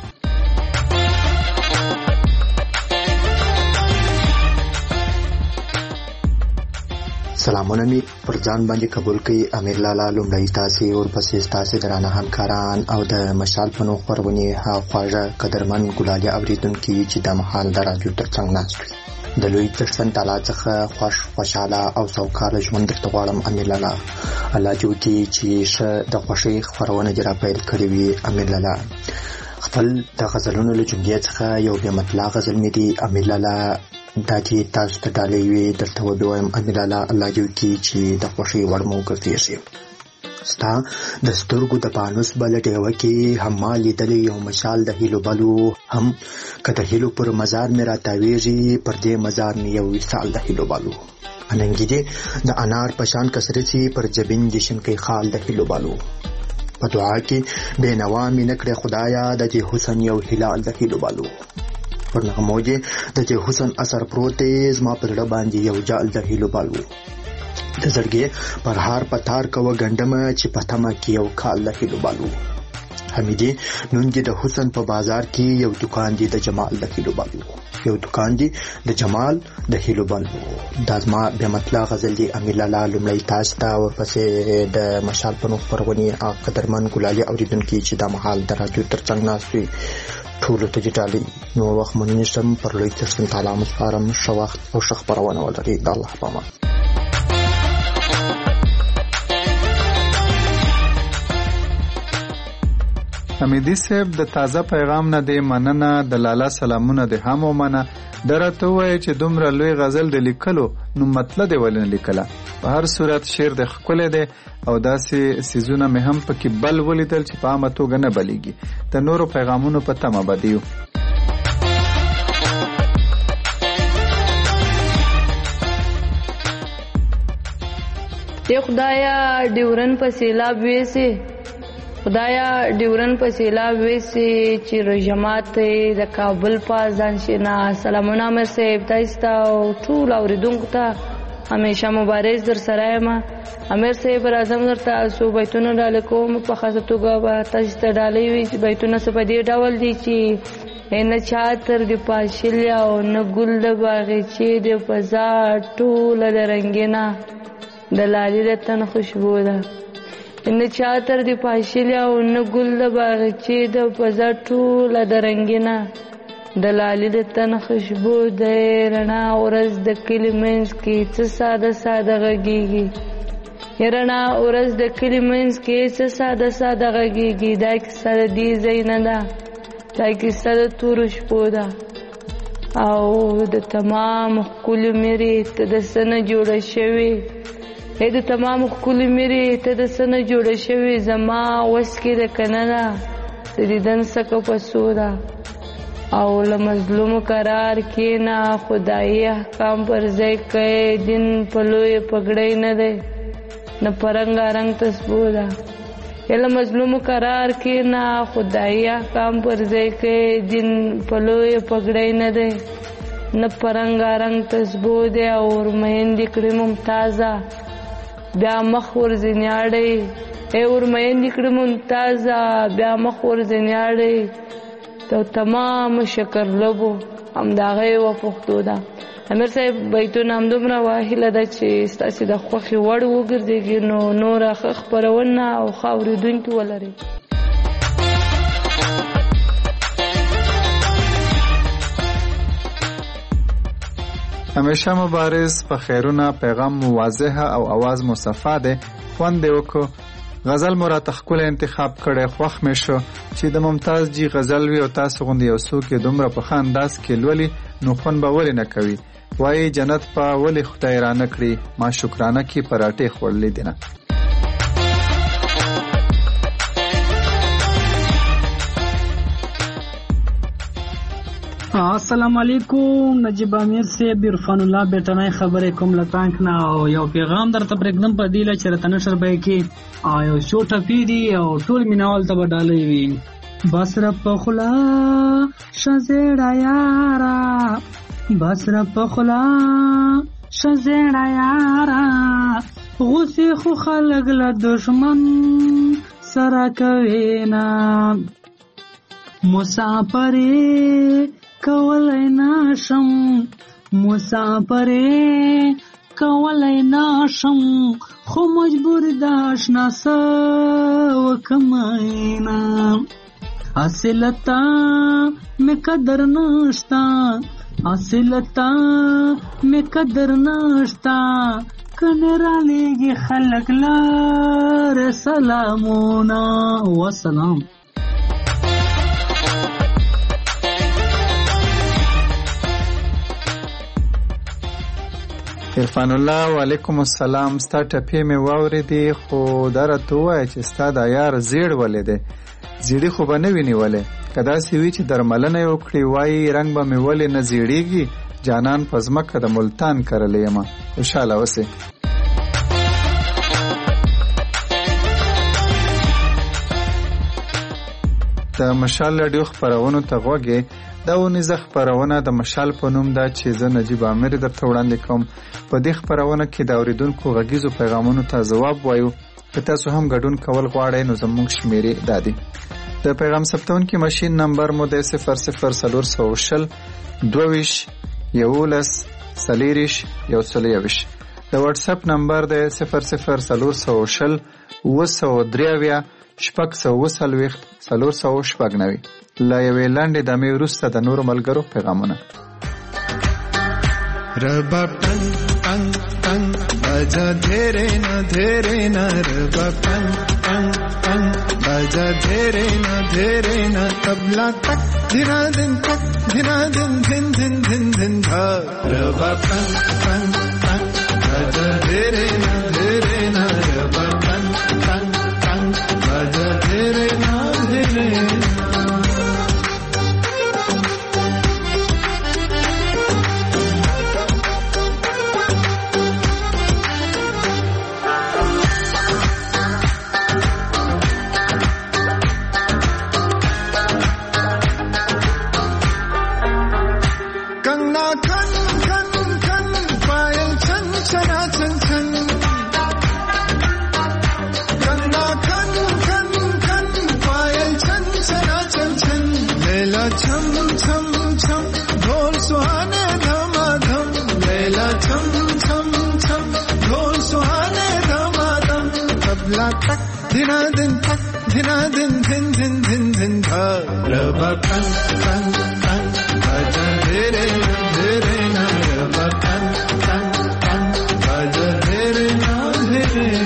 سلامونه می پر ځان باندې قبول کړي امیر لالا. لومړی تاسې ورپسې ستاسې درانه همکاران او د مشال په نوم خپرونې هغه خواږه قدرمن ګلالي اورېدونکي چې د مهال د راډیو تر څنګ ناست وي. د لوی ترڅن تعالی څخه خوښ خوشحاله او سوکاله ژوند درته غواړم امیر لالا. الله دې وکړي چې ښه د خوښۍ خپرونه دې را پیل کړې وي امیر لالا. خپل د غزلونو له جملې څخه یو بې مطلع غزل مې دی امیر لالا. دا چې تاسو ته ډالۍ وي درته وبوایم امیر لالا. الله دې وکړي چې د خوښۍ وړ مو وګرځېږي. ستا د سترګو د پانوس بل ډیوه کې هم ما لیدلی یو مشال د هیلو بلو. هم که د هیلو پر مزار مې راتاویږي پر دې مزار مې یو وصال د هیلو بلو. اننګي دې د انار په شان کسرڅي پر جبین دې شنکۍ خال د هیلو بلو. په دعا کې بې نوا مې نه کړې خدایا د دې حسن یو هلال د هیلو بلو. پر نغمو دې د دې حسن اثر پروت دی زما په زړه باندې یو جال د هیلو بلو. د زړګي پر هار پتار کوه ګنډمه چې په تمه کې یو کال د هیلو بلو. حمیدې نن دې د حسن په بازار کې یو دکان دی د جمال د هیلو بلو. یو دکان دی د جمال د هیلو بلو. دا زما بې مطلع غزل دی امیر لالا. لومړی تاسو ته ورپسې د مشال په نوم خپرونې قدرمن ګلالي اورېدونکي چې دا مهال د راډیو تر څنګ ناست وي ټولو ته دې ډالۍ. نور وخت مو نه شم پر لوی ترڅن تعالی مو سپارم. ښه وخت او ښه خپرونه ولرئ. د الله په امان. حمیدي صاحب د تازه پیغام نه دی مننه، د لالا سلامونه د هم ومنه. درته وایي چې دومره لوی غزل د لیکلو نو مطلب دی ولې نه لیکله. په هر صورت شعر د ښکلی دی او داسې څیزونه مې هم پکې بل ولیدل چې په عامه توګه نه بلیږي. د نورو پیغامونو په تمه به دیو. ای خدایا ډیورن په سیلاب ویسي، خدایا ډیورن په سیلاب ویسي چې رجمات د کابل په ځان شنا. سلامونه مې صاحب تاسو ته ټول اوریدونکو ته همیشه مبارز در سره یم. امیر صاحب راځم درته څو بیتونه ډالې کوم، په خاصه توګه به تاسو ته ډالې وي چې بیتونه څه په دې ډول دي چې نه چاتر د پاشلیا او نه ګل د باغچې د فضا ټوله د رنګینا د لالي د تن خوشبو ده. نه چاتر د پاشلیا او نه ګل د باغچې د فضا ټوله د رنګینا د لالي د تن خوشبو ده. رڼا ورځ د کلي منځ کې څه ساده ساده غږیږي، رڼا ورځ د کلي منځ کې څه ساده ساده غږیږي. دا کیسه د دې ځای نه ده، دا کیسه د تورو شپو ده او د تمام ښکلو میرې ته د څه نه جوړه شوې. ای د تمام ښکلو میرې ته د څه نه جوړه شوې. زما وس کې د که نه ده د دیدن څکه په څو ده. او له مظلومو قرار کښېنه، خدایي احکام پر ځای کوې. دین په لویې پګړۍ نه دی نه په رنګارنګ تسبو ده. له مظلومو قرار کښېنه، خدایي احکام پر ځای کوې. دین په لویې پګړۍ نه دی نه په رنګارنګ تسبو دی. او ورمیندې کړې ممتازه بیا مخ ورځنیاړئ. ای ورمیندې کړې ممتازه بیا مخ ورځنیاړئ. د تمام شکر لبو همدغه یوه پښتو ده. امیر صاحب بیتونه همدومره هیله ده چې ستاسې د خوښې وړ وګرځېږي، نو نوره ښه خپرونه او ښه اورېدونکي ولرئ. همیشه مبارز په خیرونه، پیغام مو واضحه او آواز مو صفا دی. خوند دی وکړو. غزل مو راته ښکلی انتخاب کړی، خوښ مې شو چې د ممتاز جي غزل وي او تاسو غوندې یو څوک یې دومره په ښه انداز کې لولي نو خوند به ولې نه کوي. وایي جنت په ولې خدای رانه کړي، ما شکرانه کې پراټې خوړلې دي نه. السلام علیکم، نجیب امیر صاحب، عرفان الله بیٹنای خبرې کوم لتانک نه. او یو پیغام درته پرېږدم په دې له چې راته نشر به یې کې یو څو ټپې دي او ټول مینوال ته به ډالۍ وي. بس رب په خوله شه زیړه یاره، بس رب په خوله شه زیړه یاره، غوسې خو خلک له دښمن سره کوي نه. مسافرې کولای نشم، مسافرې کولای نشم، خو مجبور ده اشنا څه وکم نه. اصلتا مې قدر نشتا، اصلتا مې قدر نشتا، کنه را لېږي خلک لاره سلامونه وسلام. عرفان الله وعلیکم السلام. ستا ټپې مې واورېدې، خو دا راته ووایه چې ستا دا یار زیړ ولې دی؟ زیړي خو به نه وي نیولې. که داسې وي چې درملنه یې وکړي، وایي رنګ به مې ولې نه زیړېږي، جانان په ځمکه د ملتان کرلی یمه. خوشحاله اوسې. د مشال راډیو خپرونو ته غوږ. دا اونیزه خپرونه د مشال په نوم ده چې زه نجیب امیر درته وړاندې کوم. په دې خپرونه کې د اوریدونکو غږیزو پیغامونو ته ځواب وایو. که تاسو هم ګډون کول غواړئ نو زموږ شمیرې دا دي. د پیغام ثبتونکي ماشین نمبر مو د صفر صفر څلور سوه شل دوه ویشت یولس څلېرویشت یو سل یوویشت. د واټساپ نمبر د صفر صفر څلور سوه شل اوه سوه درې اویا شپږ سوه اوه څلوېښت څلور سوه شپږ نوي. له یوې لنډې دمې وروسته د نورو ملګرو پیغامونه. رباب टंग टंग बजा धेरे न धेरे न रबा टंग टंग टंग बजा धेरे न धेरे न तबला तक धिना दिन तक धिना दिन धिन धिन धिन धिन धा रबा टंग टंग टंग बजा धेरे न धेरे न रबा टंग टंग टंग बजा धेरे न धेरे धिना दिन तक धिना दिन धिन धिन धिन धिन धा रबा टंग टंग टंग बजा धेरे न धेरे न रबा टंग टंग टंग बजा धेरे न धेरे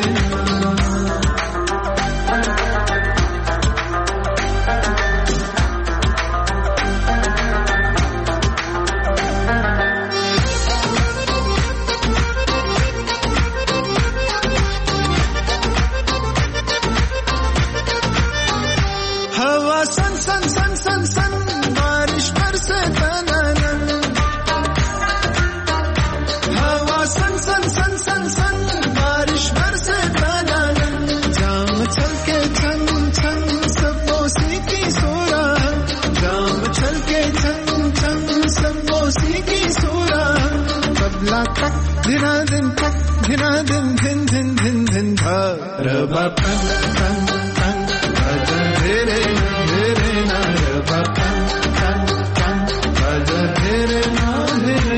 धिना दिन तक धिना दिन धिन धिन धिन धिन धा रबा टंग टंग टंग बजा धेरे न धेरे न रबा टंग टंग टंग बजा धेरे न धेरे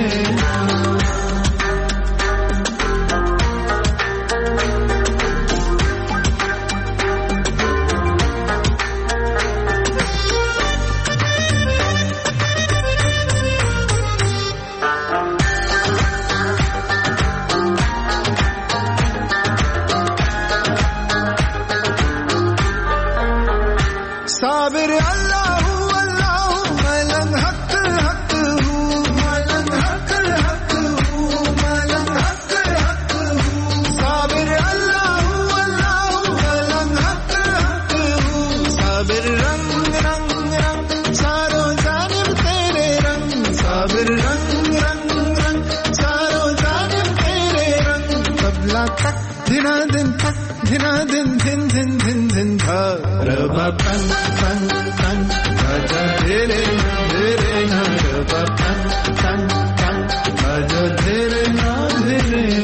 साबिर अल्लाह अल्लाह मलंग हक हक हूँ मलंग हक हक हूँ मलंग हक हक हूँ साबिर अल्लाह अल्लाह मलंग हक हक हूँ साबिर रंग रंग रंग चारों जानिब तेरे रंग साबिर रंग रंग रंग चारों जानिब तेरे रंग तबला तक धिना दिन तक धिना दिन धिन धिन धिन धिन धा रबा टंग टंग टंग बजा धेरे न धेरे न रबा टंग टंग टंग बजा धेरे न धेरे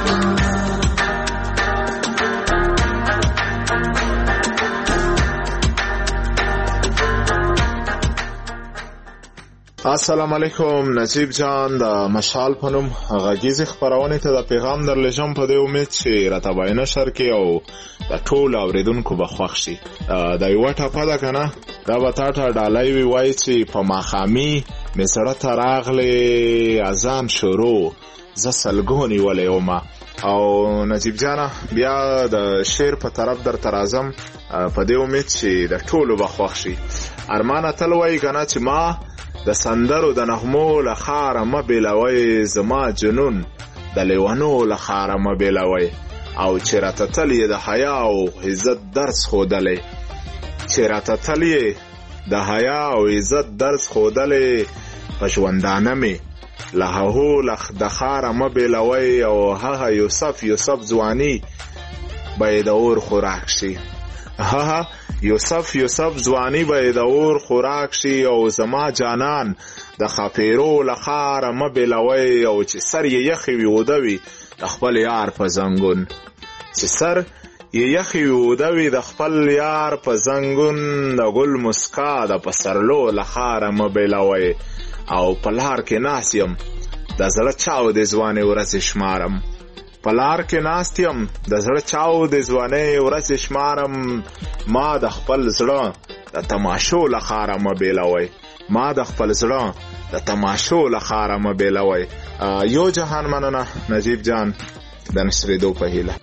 السلام علیکم نجیب جان د مشال پنوم غږیزې خپرونې ته د پیغام درلېږم په دې امید چې راته به نشر کې او د ټولو اورېدونکو به خوښ شي. د یوه ټپه ده که نه دا به تا ته ډالۍ وي وایي چې په ماښامي مې زړه ته راغلې اذان شروع زه سلګو نیولی ومه. او نجیب جانه بیا د شعر په طرف درته راځم په دې امید چې د ټولو به خوښ شي. ارمان اتل وایي که نه چې ما د سندرو د نغمو له خاره مه بیلوئ زما جنون د لیونو له خاره مه بیلوئ او چې راته تل یې د حیا او عزت درس ښودلی چې راته تل یې د حیا او عزت درس ښودلی په ژوندانه مې له هغو د خاره مه بیلوئ او هغه یوسف یوسف ځواني به یې د اور خوراک شي هغه یوسف یوسف ځواني به یې د اور خوراک شي او زما جانان د خاپیرو له خاره مه بیلوئ او چې سر یې یخې وي اوده وي د خپل یار په زنګون چې سر یې یخې وي اوده وي د خپل یار په زنګون د ګل مسکا د پسرلو له خاره مه بیلوئ او په لار کې ناست یم د زړه چاو د ځوانۍ ورځې شمارم په لار کې ناست یم د زړه چاو د ځوانۍ ورځې شمارم ما د خپل زړه د تماشو له خاره مه بیلوئ ما د خپل زړه د تماشو لخاره مه بیلوئ. یو جهان مننه نجیب جان د نشرېدو په هیله.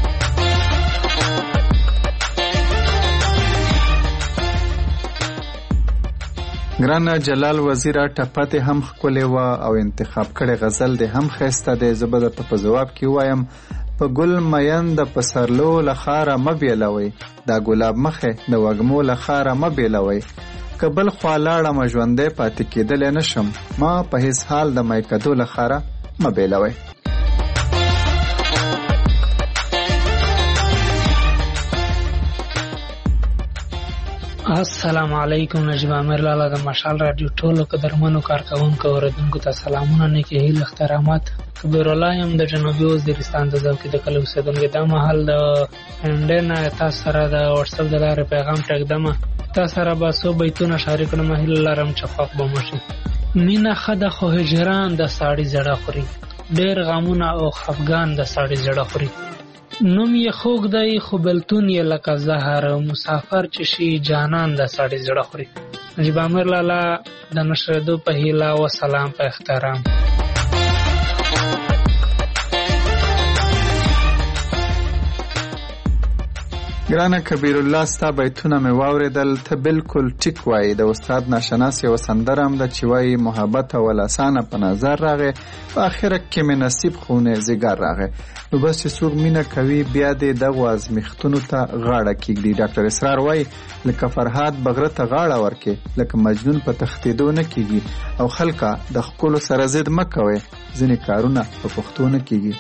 ګرانه جلال وزیره ټپه هم ښکلې وه او انتخاب کړی غزل دې هم ښایسته دی. زه به درته په ځواب کې ووایم په ګل مین د پسرلو له خاره مه بیلوئ، دا ګلاب مخې د وږمو له خاره مه بیلوئ. که بل خوا لاړمه ژوندی پاتې کېدلی نه شم، ما په هېڅ حال د میکدو له خاره مه بیلوئ. السلام علیکم. نجیب امیر لالا د مشال رادیو ټولو قدرمنو کارکوونکو اوریدونکو ته سلامونه، نیکې هیلې، احترامات. کبیر الله یم د جنوبي وزیرستان د ذوقي د کلي اوسېدونکی. دا مهال د انډۍ نه تاسو سره د وټساپ د لارې پیغام ټږدمه. تاسو سره به څو بیتونه شریک کړم، هیله لرم چې خوښ به مو شي. مینه ښه ده خو هجران د ساړي زړه خوري، ډېر غمونه او خفګان د ساړي زړه خوري. نوم یې خوږ دی خو بلتون یې لکه زهر، مسافر چې شي جانان د ساړي زړه خوري. نجیب امیر لالا د نشرېدو په هیله و سلام په احترام. ګرانه کبیر الله ستا بیتونه مې واورېدل، ته بالکل ټیک وایي. د استاد ناشناس یوه سندره هم ده چې وایي محبت اول اسانه په نظر راغی، په آخره کې مې نصیب خونه زیګر راغی. نو بس چې څوک مینه کوي بیا دې دغو ازمیښتونو ته غاړه کیږدي. ډاکټر اسرار وایي لکه فرهاد بغره ته غاړه ورکې، لکه مجنون په تښتېدو نه کیږي. او خلکه د ښکلو سره ضد مه کوئ، ځینې کارونه په پښتو نه کیږي.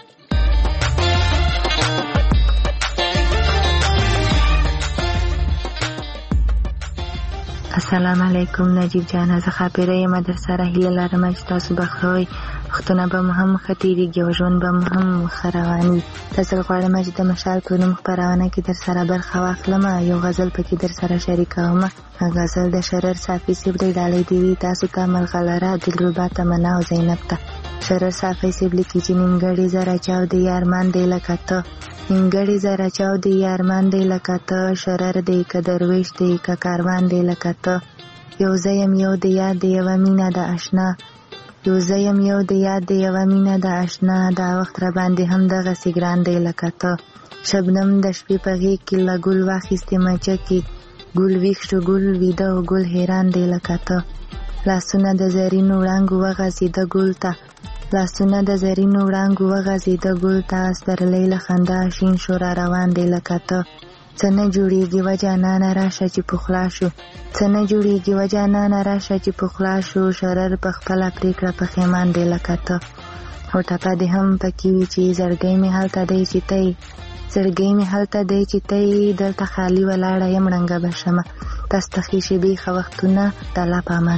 السلام علیکم نجیب جان، زه خاپیره یم. در سره هیله لرم چې تاسو به ښه وئ، وختونه به مو هم ښه تېرېږي او ژوند به مو هم ښه روان وي. تاسو غواړم چې د مشال په نوم خپرونه کې در سره برخه واخلم، یو غزل پکې در سره شریکوم. غزل د شرر صافي صیب دی، ډالۍ دې وي تاسو ته ملغلره، دلربا تمنا او زینب ته. شرر صافي صیب لیکي چې نیمګړې زره چاو دی یارمان دی لکه ته، نیمګړې زره چاو دی یارمان دی لکه ته، شرر دی که درویش دی که کاروان دی لکه ته. یو زه یم یو د یاد د یوه مینه د اشنا، یو زه یم یو د یاد د یوه مینه د اشنا، دا وخت را باندې هم دغسې ګران دی لکه ته. شبنم د شپې په غېږ کې له ګل واخیستې مچکې، ګل ویښ شو ګل ویده او ګل حیران دی لکه ته. لاسونه د زرینو وړانګو وغځېده ګل ته، لاسونه د زرینو وړانګو وغځېده ګل ته، سترلی له خندا شین شو را روان دی لکه ته. څه نه جوړېږي و جانانه راشه چې پخلا شو، څه نه جوړېږي و جانانه راشه چې پخلا شو، شرر په خپله پرېکړه پښیمان دی لکه ته. او ټپه دې هم پکې وي چې زړګی مې هلته دی چې ته یې، زړګی مې هلته دی چې ته یې، دلته خالي ولاړه یم ړنګه به شمه. تاسو ته ښې شېبې ښه وختونه، د الله په امان.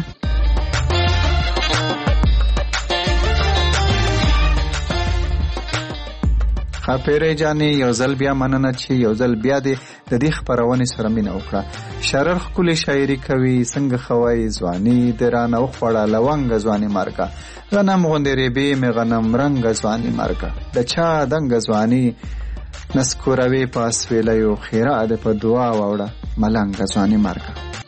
خاپیرې جانې یو ځل بیا مننه چې یو ځل بیا دې د دې خپرونې سره مینه وکړه. شرر ښکلې شاعري کوي، څنګه ښه وایي ځواني دې رانه وخوړه لونګه ځواني مرګه، غنم غوندې ریبې مې غنم رنګه ځواني مرګه، د چا دنګه ځواني نسکوروي په اسویلیو، خیره دې په دعا واوړه ملنګه ځواني مرګه.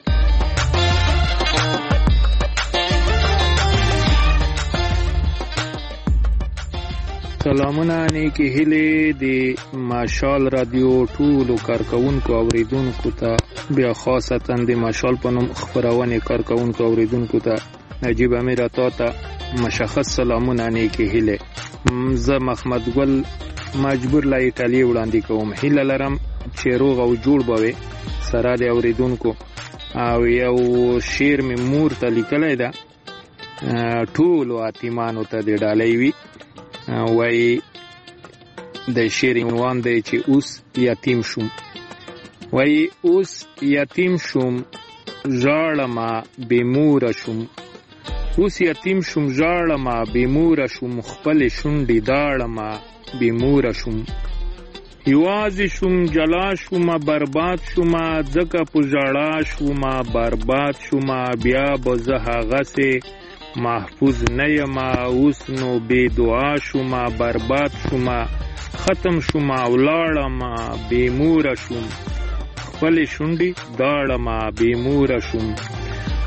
سلامونه، نیکی هیلې د مشال رادیو ټولو کارکوونکو اوریدونکو ته، بیا خاصتا د مشال په نوم خپرونې کارکوونکو اوریدونکو ته، نجیب امیر تا ته مشخص سلامونه، نیکی هیلې. زه محمد ګل مجبور له ایټالیا وړاندې کوم. هیله لرم چې روغ او جوړ به وي سره د اوریدونکو. او یو شعر مې مور ته لیکلی ده، ټولو اتیمانو ته د ډالۍ وي. وای د شعر عنوان دی چې اوس یتیم شوم. وای اوس یتیم شوم ژاړمه بې موره شوم، اوس یتیم شوم ژاړمه بې موره شوم، خپلې شونډې داړمه بې موره شوم، یوازې شوم جلا شومه برباد شومه، ځکه په ژړا شومه برباد شومه، بیا به زه هغسې محفوظ نه یمه، اوس نو بې دعا شومه برباد شومه، ختم شومه ولاړمه بې موره شوم، خپلې شونډې داړمه بې موره شوم،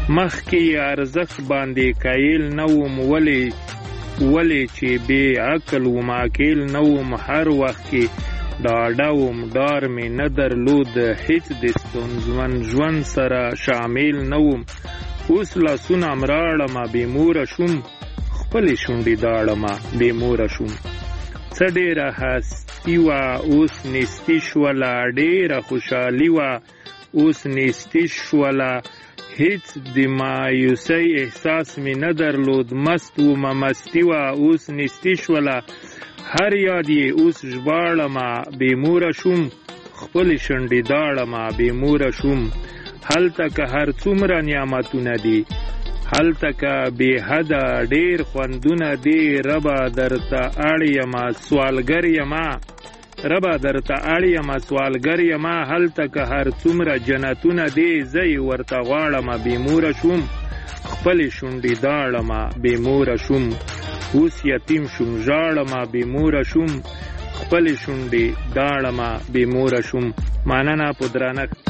مخکې ارزښت باندې قایل نه وم ولې ولې چې بې عقل وم عاقل نه وم هر وخت کې ډاډه وم ډار مې نه درلود هیڅ د ستونزمن ژوند سره شامل نه وم اوس لاسونه م راړمه بې موره شوم خپلې شونډې داړمه بې موره شوم څه ډېره هستي وه اوس نیستي شوله ډېره خوشحالي وه اوس نیستي شوله هیڅ د مایوسۍ احساس می نه درلود مست ومه مستي وه اوس نیستي شوله هر یاد یې اوس ژباړمه بې موره شوم خپلې شونډې داړمه بې موره شوم هلته که هر څومره نعمتونه دي هلته که بې حده ډېر خوندونه دي ربه درته اړ یمه سوالګر یمه ربا درته اړ یمه سوالګر یمه هلته که هر څومره جنتونه دی زه یې ورته غواړمه بې موره شوم خپلې شونډې داړمه بې موره شوم اوس یتیم شوم ژاړمه بې موره شوم خپلې شونډې داړمه بې موره شوم مننه په درنښت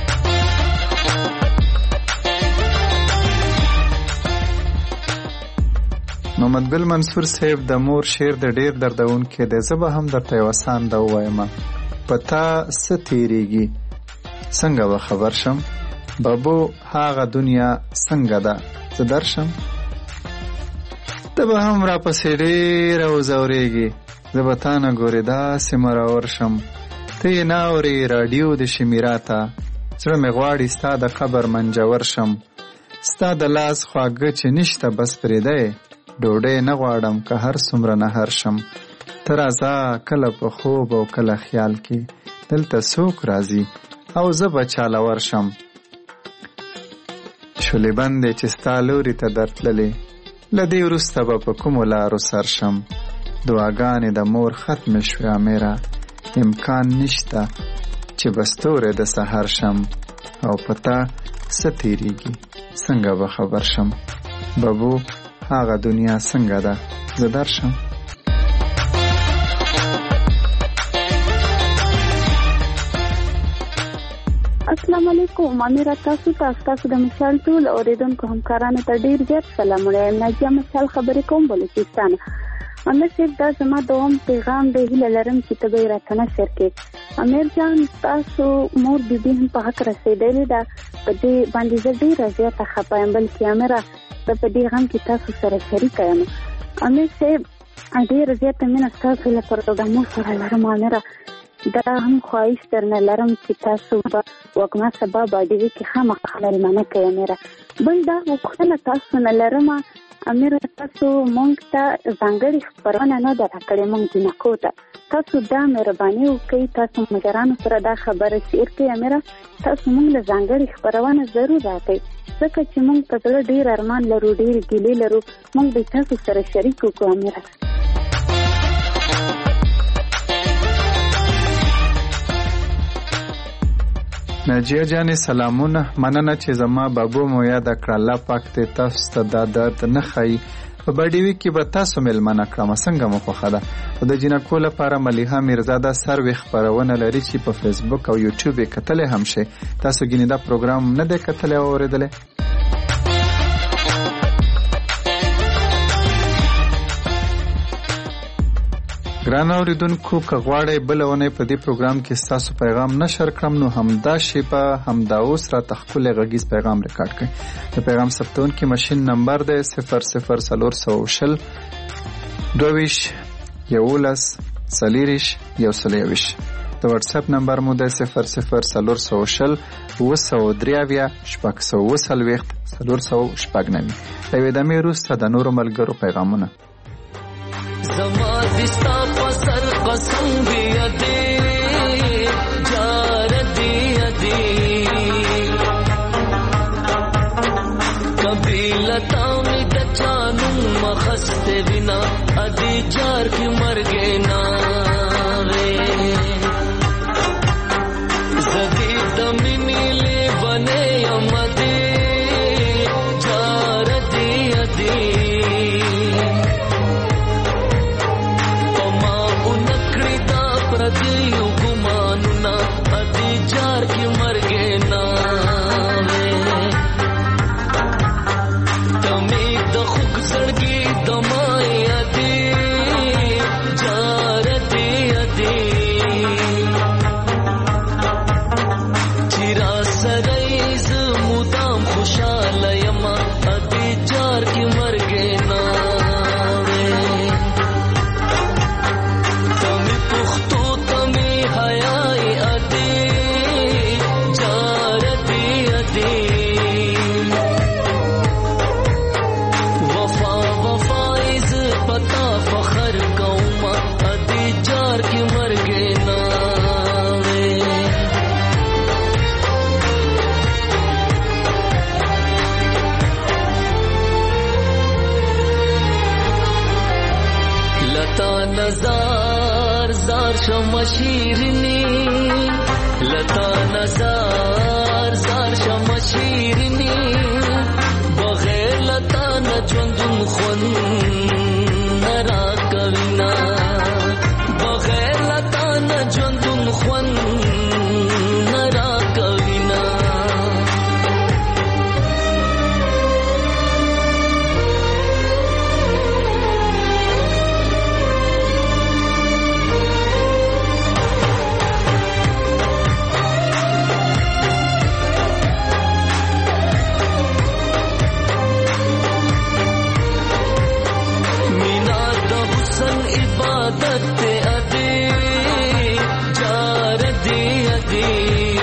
محمد ګل منصور صاحب د مور شعر د ډیر دردونکي دی زه به هم درته یوه سانده ووایم په تا څه تیریږي څنګه به خبر شم بابو هغه دنیا څنګه ده زه درشم ته به هم راپسې ډېره وځورېږي زه به تا نه ګورې داسې مراور شم ته یې نه اورې راډیو د شمیرا ته زړه مې غواړي ستا د قبر منجور شم ستا د لاس خواږه چې نشته بس پرېږده ډوډۍ نه غواړم که هر څومره نهر شم ته راځه کله په خوب او کله خیال کې دلته څوک راځي او زه به چاله ورشم شولې بندې چې ستا لوري ته درتللې له دې وروسته به په کومو لارو سر شم دعاګانې د مور ختمې شوې امیره امکان نشته چې به ستوری د سحر شم او په تا څه تیریږي څنګه به خبر شم بابو هغه دنیا څنګه ده زه درشم السلام علیکم امیر تاسو ته تاسو د مشال ټول اوریدونکو همکارانو ته ډیر زیات سلامونه ناجیه مشال خبرې کوم بلوچستان امیر صاحب دا زما دوم پیغام دی هیله لرم چې ته به راته نشر کړې امیر جان تاسو مور بیبي هم په حق رسېدلې ده په دې باندې زه ډیره زیاته خفه یم بلکې امیره زه په دې غم کې تاسو سره شریکه یم امیر صاحب ډیره زیاته مینه ستاسو له پروګرامونو سره لرم امیره دا هم خواهش درنه لرم چې تاسو به وږمه سبا باډیوي کې خامخا مېلمانه کوئ امیره بل دا غوښتنه تاسو نه لرم امیره تاسو مونږ ته ځانګړې خپرونه نه ده راکړې مونږ جنکو ته تاسو دا مهرباني وکړئ تاسو مشرانو سره دا خبره شیر کړئ امیره تاسو مونږ له ځانګړې خپرونه ضرور راکړئ ځکه چې مونږ په زړه ډېر ارمان لرو ډېر ګیلې لرو مونږ به تاسو سره شریک وکړو امیره ناجیه جانې سلامونه مننه چې زما بابو مو یاد کړه الله پاک دې تاسو ته دا درد نه ښایي په باډیوي کې به تاسو مېلمانه کړم څنګه مو خوښه ده او د جنکو لپاره ملیحه میرزاده سروې خپرونه لري چې په فیسبوک او یوټیوب یې کتلی هم شئ تاسو ګینې دا پروګرام نه دی کتلی او اورېدلی ګران اوریدونکو که غواړئ بله اونۍ په دې پروګرام کې ستاسو پیغام نشر کړم نو همدا شیبه همدا اوس راته ښکلی غږیز پیغام ریکارډ کړئ د پیغام ثبتونکي مشین نمبر دی صفر صفر څلور سوه شل دوه ویشت یولس څلېرویشت یو سل یوویشت د واتساپ نمبر مو دی صفر صفر څلور سوه شل اوه سوه درې اویا شپږ سوه اوه څلوېښت څلور سوه شپږ نوي له یوې دمې وروسته د نورو ملګرو پیغامونه زما دستا پسر قسم بیادی جار دیادی کبھی لتاؤں دچانو مخستے بنا ادی جار کی مرگے ناوے زدی دمینی لے بنے امدی جار دیادی دیو گمانونا ادی جار کی مرگے ناوے زړګي دمای ادي جار دې ادي چیرا سره ز مدام خوشاله یم ادي جار کی مرګ نه تمه پختو تمه حیاي ادي جار دې ادي وفا وفا از پتا فخر کوم ادي جار کی مرګ نه لتا نزار زار شمشیرنی لتا نزار زار شمشیرنی بغیر لتا نجوندن خون نرا کوینا بغیر لتا نجوندن خون نرا کوینا عبادت تے ادی جار دی ادی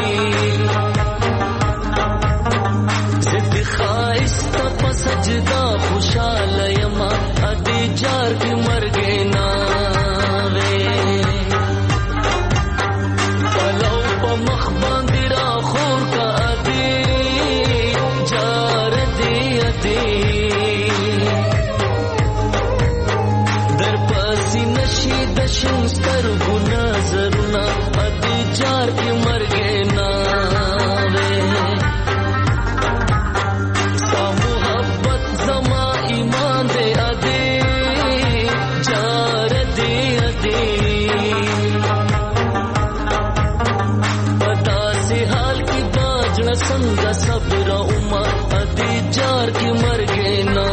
زد خائص تپ سجدہ خوشحال یما ادی جار کی مرگے ناوے پلو پا مخ باندی را خور کا ادی جار دی ادی دشن سترګو نظرونه ادي جار کی مرګ نه وې ستا محبت زما ایمان دې ادي جار دې ادي پتا سي حال کی باجړه څنګه صبر اوما ادي جار کی مرګ نه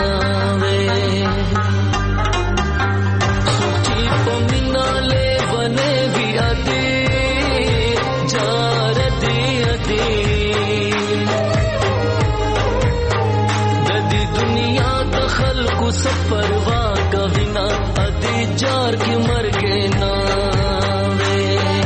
सफर वा कविना अदी जार की मर के नावे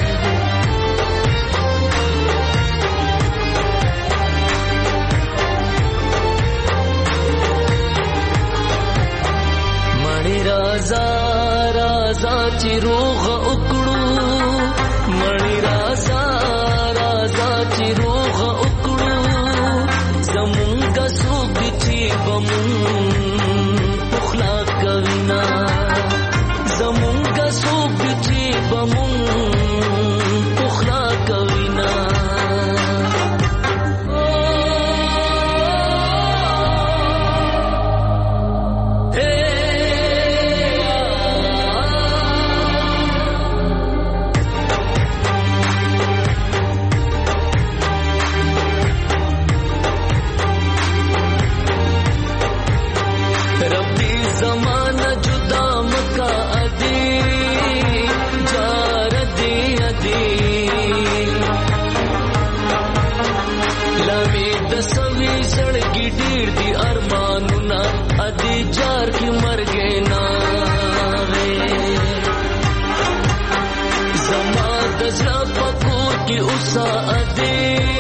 मणि राजा राजा चिरोग उकड़ू मणि राजा राजा चिरोग उकड़ू जमुंगा सुबिची बमुं कविना जमुंगा सोबिची बमुं पुखला कविना रब्बी जमाना जुदा मका अदी जार दी अदी लवी दसवी सड़की डीर दी अरमानुना अदी जार की मर गए नावे जमा दजरा पकूर की उसा अदी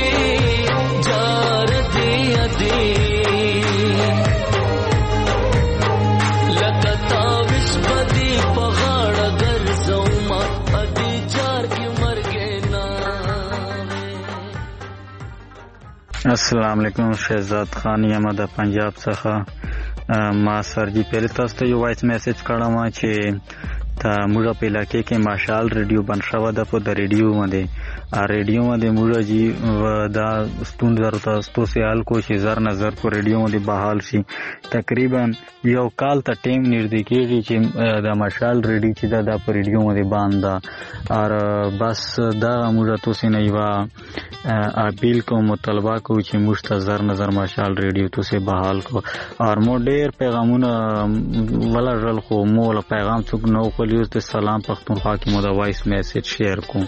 जार दी अदी السلام علیکم شهزاد خان یم د پنجاب څخه ما سر جی پیل تاسو ته یو وایس میسج کړم چې تا موږ په علاقې کې ماشال ریډیو بند شوه ده په د ریډیو باندې ریډیو باندې موږ جی دا ستونزه ورته ستاسو حل کو چې زر نظر په ریډیو باندې بحال شي. تقریبا یو کال ته ټیم نږدې کېږي چې د ماشال ریډیو چې دا د په ریډیو باندې باندې ده اور بس دا موږ تاسو نه یو اپیل کوم مطالبه کوو چې موږ ته زر نظر ماشال ریډیو تاسو بحال کو. اور مو ډېر پیغامونه ولرل خو مو ول پیغام څوک نو خو لیوز د سلام پښتونخوا کې مو دا وایس میسج شیر کوم.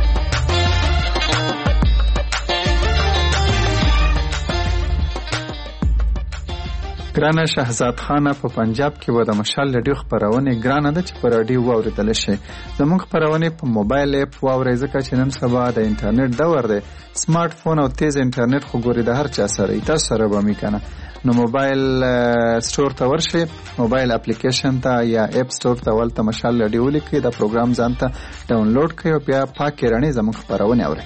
ګرانه شهزاد خانه په پنجاب کې و د مشال رادیو خبرونه ګرانه ده چې په رادیو واوریدل شي. زموږ خبرونه په موبایل اپ واوري ځکه چې نن سبا د انټرنیټ دور دی. سمارټ فون او تیز انټرنیټ خو ګوري د هر چا سره تاسو سره به می کنه. نو موبایل سٹور ته ورشي، موبایل اپلیکیشن ته یا اپ سٹور ته ولته مشال رادیو لیکي د پروګرام ځان ته ډاونلوډ کړئ او بیا پاک رڼې زموږ خبرونه اورئ.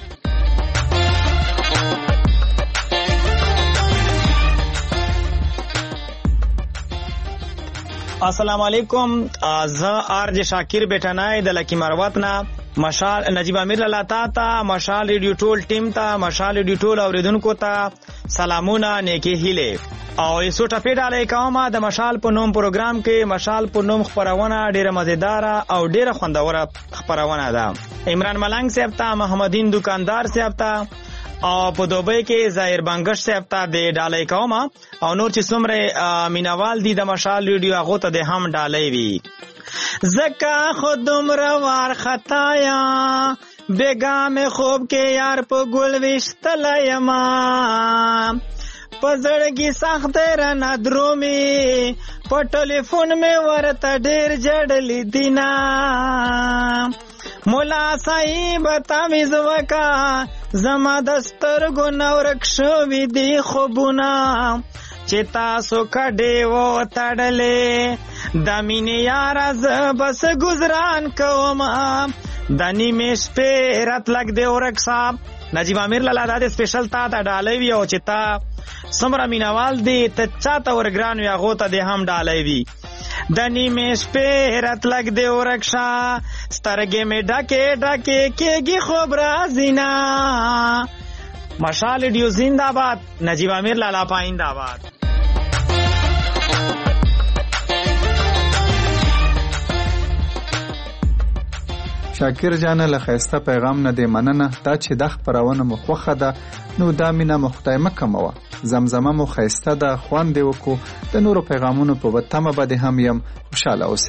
السلام علیکم، زه آرج شاکر بیٹنای د لکی مروت نه مشال نجیب امیر لاتا تا مشال ریډیو ټول ټیم ته مشال ریډیو ټول اوریدونکو ته سلامونه نیکی هیله او یسو ټپی ډالې کومه د مشال په نوم پروګرام کې مشال په نوم خبرونه ډیره مزیدار او ډیره خوندوره خبرونه ده. عمران ملنګ صاحب ته، محمدین دکاندار صاحب ته او په دوبۍ کې ظاهر بنگش صاحب ته د ډالۍ کومه او نور چې څومره مینوال دي د مشال ریډیو هغه ته د هم ډالۍ وي. زکا خودم روار خطایا بیگام خوب کې یار په ګل وشتل یما پزړګي سخت رانه درومي په ټلیفون مې ورته ډېر جړلې دینا مولا صاحب تعویز وکا زما دستر گو نورک شوی دی خوبونا چې تاسو کډې و تړلې د مینې یاره زه بس ګزران کوم د نیمې شپې راتلک دی ورک صاحب. نجیب امیر لالا دا د سپیشل تا ته ډالۍ وي او چې تا څومره مینوال دی ته چاته ورګران وي هغو ته د هم ډالۍ وي. د نیمې شپې راتلک دی ورک شه سترګې مې ډکې ډکې کېږي خوب راځي نه. مشال ریډیو زنده باد، نجیب امیر لالا پاینده باد. شاکر جانه له ښایسته پیغام نه دی مننه. دا چې د خپرونه مو خوښه ده نو دا مینه مو خدای مه کموه. زمزمه مو ښایسته ده، خوند دې وکړو. د نورو پیغامونو په تمه به دې هم یم. خوشحاله اوسئ.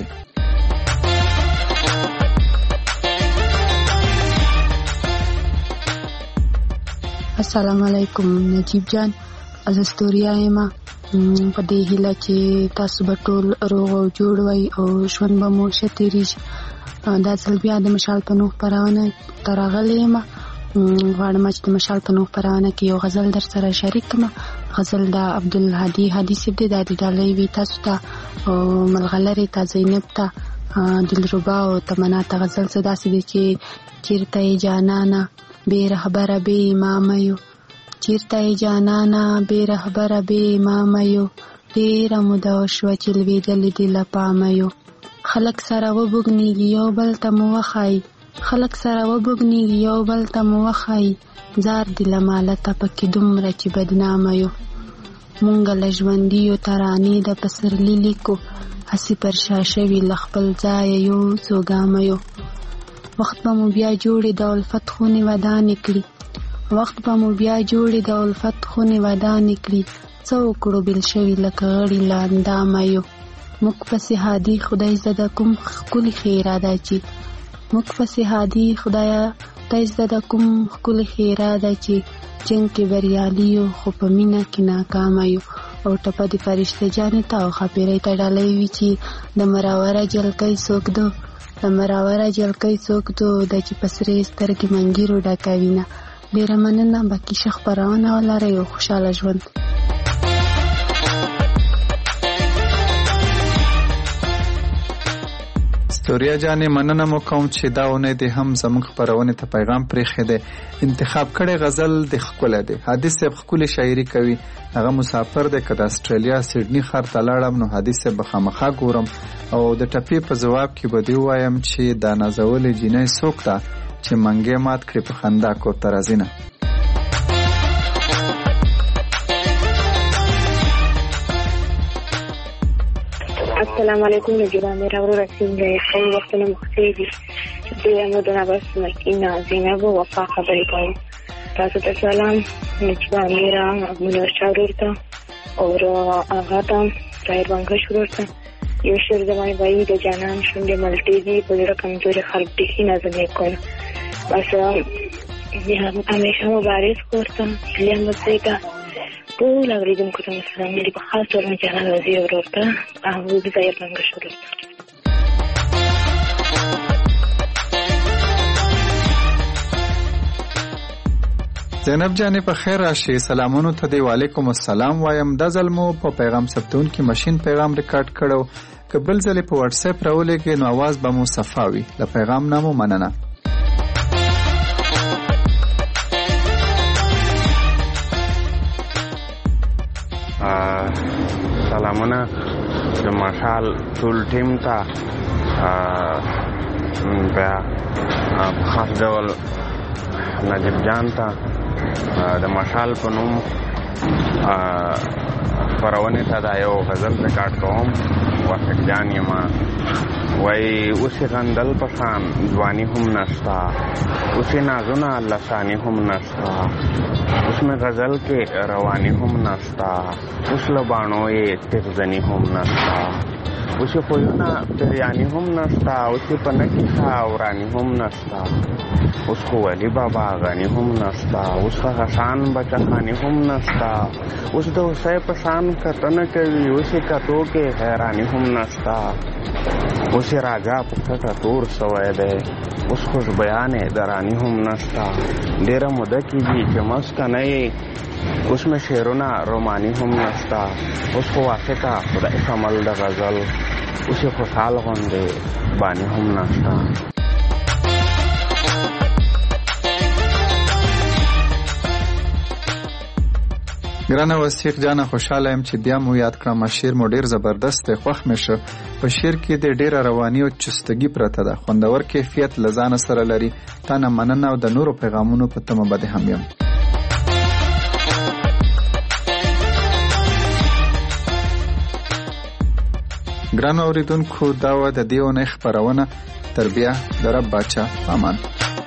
السلام علیکم نجیب جان، از استوریا یم. په دې هیله چې تاسو به ټول روغ او جوړ وئ او ژوند به مو ښه تېرېږي. دا ځل بیا د مشال په نوم خپرونه ته راغلی یم. غواړم چې د مشال په نوم خپرونه کې یو غزل در سره شریک کړم. غزل د عبدالهادي هادي صاحب دی. دا د ډالۍ وي تاسو ته او ملغلرې ته، زینب ته، دلربا او تمنا ته. غزل څه داسې دی چې چیرته یې جانانه بې رهبره بې امامه یو، چیرته یې جانانه بې رهبره بې امامه یو، ډېره موده وشوه چې لوېدلې دې له پامه یو. خلک سره وبوږنېږي یو بل ته مو وښایي، خلک سره وبوږنېږي یو بل ته مو وښایي، زار دې له مالته پکې دومره چې بدنامه یو. مونږ له ژوندیو ترانې د پسرلي لیکو، هسې پر شا شوي له خپل ځایه یو څو ګامه یو. وخت به مو بیا جوړې د الفت خونې ودانې کړي، وخت به مو بیا جوړې د الفت خونې ودانې کړي، څه وکړو بېل شوي لکه غړي له اندامه یو. موږ پسې هادي خدای زده کوم ښکلي ښې اراده چې، موږ پسې هادي خدایه خدای زده کوم ښکلي ښې اراده چې، جنګ کې بریالي یو خو په مینه کې ناکامه یو. او ټپه د فرشته جانې ته او ښاپېرۍ ته ډالۍ وي چې د مراوره جلکۍ څوک دو، د مراوره جلکۍ څوک دو د چې په سرې سترګې منګیرو ډکوي نه. ډېره مننه، باقي ښه خپرونه ولرئ او خوشحاله ژوند. سوریا جانې مننه مو کوم چې دا اونۍ دې هم زموږ خپرونې ته پیغام پرېښی دی. انتخاب کړی غزل د ښکلی دی. حدیث صاحب ښکلې شاعري کوي. هغه مسافر دی. که د اسټرالیا سیډني ښار ته لاړم نو حدیث صاحب به خامخا ګورم او د ټپې په ځواب کې به دې ووایم چې دا نازولې جینۍ څوک ده چې منګی مات کړي په خندا کور ته راځي نه. السلام علیکم نجیبه میرا ورو رسیم دی. خیلی وختونه مختی دي د مدونه بس مکینا زینب و وفا خبرې کوم. تاسو ته سلام نجیبه میرا منور شاورور ته اور آغا ته طاهر بنگش ورور ته. یو شعر زمای بایی د جانان شونډې ملټې دي په زړه کمزوري خلک بیخي نظم یې کول. بس همیشه مبارز کورتم لیم بسیده ټول اوریدونکو ته سلام لري. په خاص ډول مې جهان وزیر ورور ته محمود ظاهر بنگش ورور ته. زینب جانې په خیر راشي. سلامونو ته دی. وعلیکم السلام وایم. دا ځل مو په پیغام ثبتون کې ماشین پیغام ریکارډ کړو. که بل ځل په واتس اپ راولېږئ نو आवाज به مو صفا وي. له پیغام نه مو مننه. سلامونه د مشال ټول ټیم ته بیا خاص ډول نجیب جان ته د مشال په نوم خپرونې ته دا یو غزل ریکارډ کوم. واسق جان یم وایي اوس یې غندل په شان ځواني هم نشته، اوس یې نازونه لساني هم نشته، اوس مې غزل کې رواني هم نشته، اوس له باڼو یې تغزني هم نشته، اوس یې خویونه پریاني هم نشته، اوس یې په نکې ښه وراني هم نشته، اوس خو ولي بابا غني هم نشته، اوس هغه شان بچخاني هم نشته، اوس د هوسۍ په شان کتنه کوي، اوس یې کتو کې حیراني هم نشته، اوس یې راجا په کټه تور سوی دی، اوس خوش بیانې دراني هم نشته، ډېره موده کېږي چې مسکه نه یې، اوس مې شعرونه روماني هم نشته، اوس خو واسطه خدای شمل د غزل، اوس یې خوشحال غوندې باني هم نشته. ګرانه وثیق جانه خوشحاله یم چې بیا مو یاد کړم. شعر مو ډیر زبردست دی، خوښ مې شه. په شعر کې د ډیره رواني او چستګي پرته ده، خوندور کیفیت له ځانه سره لري. تا نه مننه او د نورو پیغامونو په تمه باندې هم یم. ګرانو اوریدونکو دا وه د دې اونۍ خپرونه. تر بیا د رب باچا امان.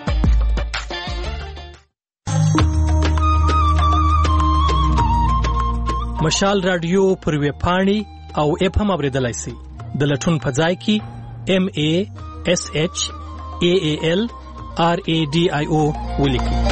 مشال رادیو پر ویب پاڼې او اپ هم اوریدلای شئ. د لټون په ځای کې ام ای اس ایچ ای ای ال آر ای ډي آی او ولیکئ.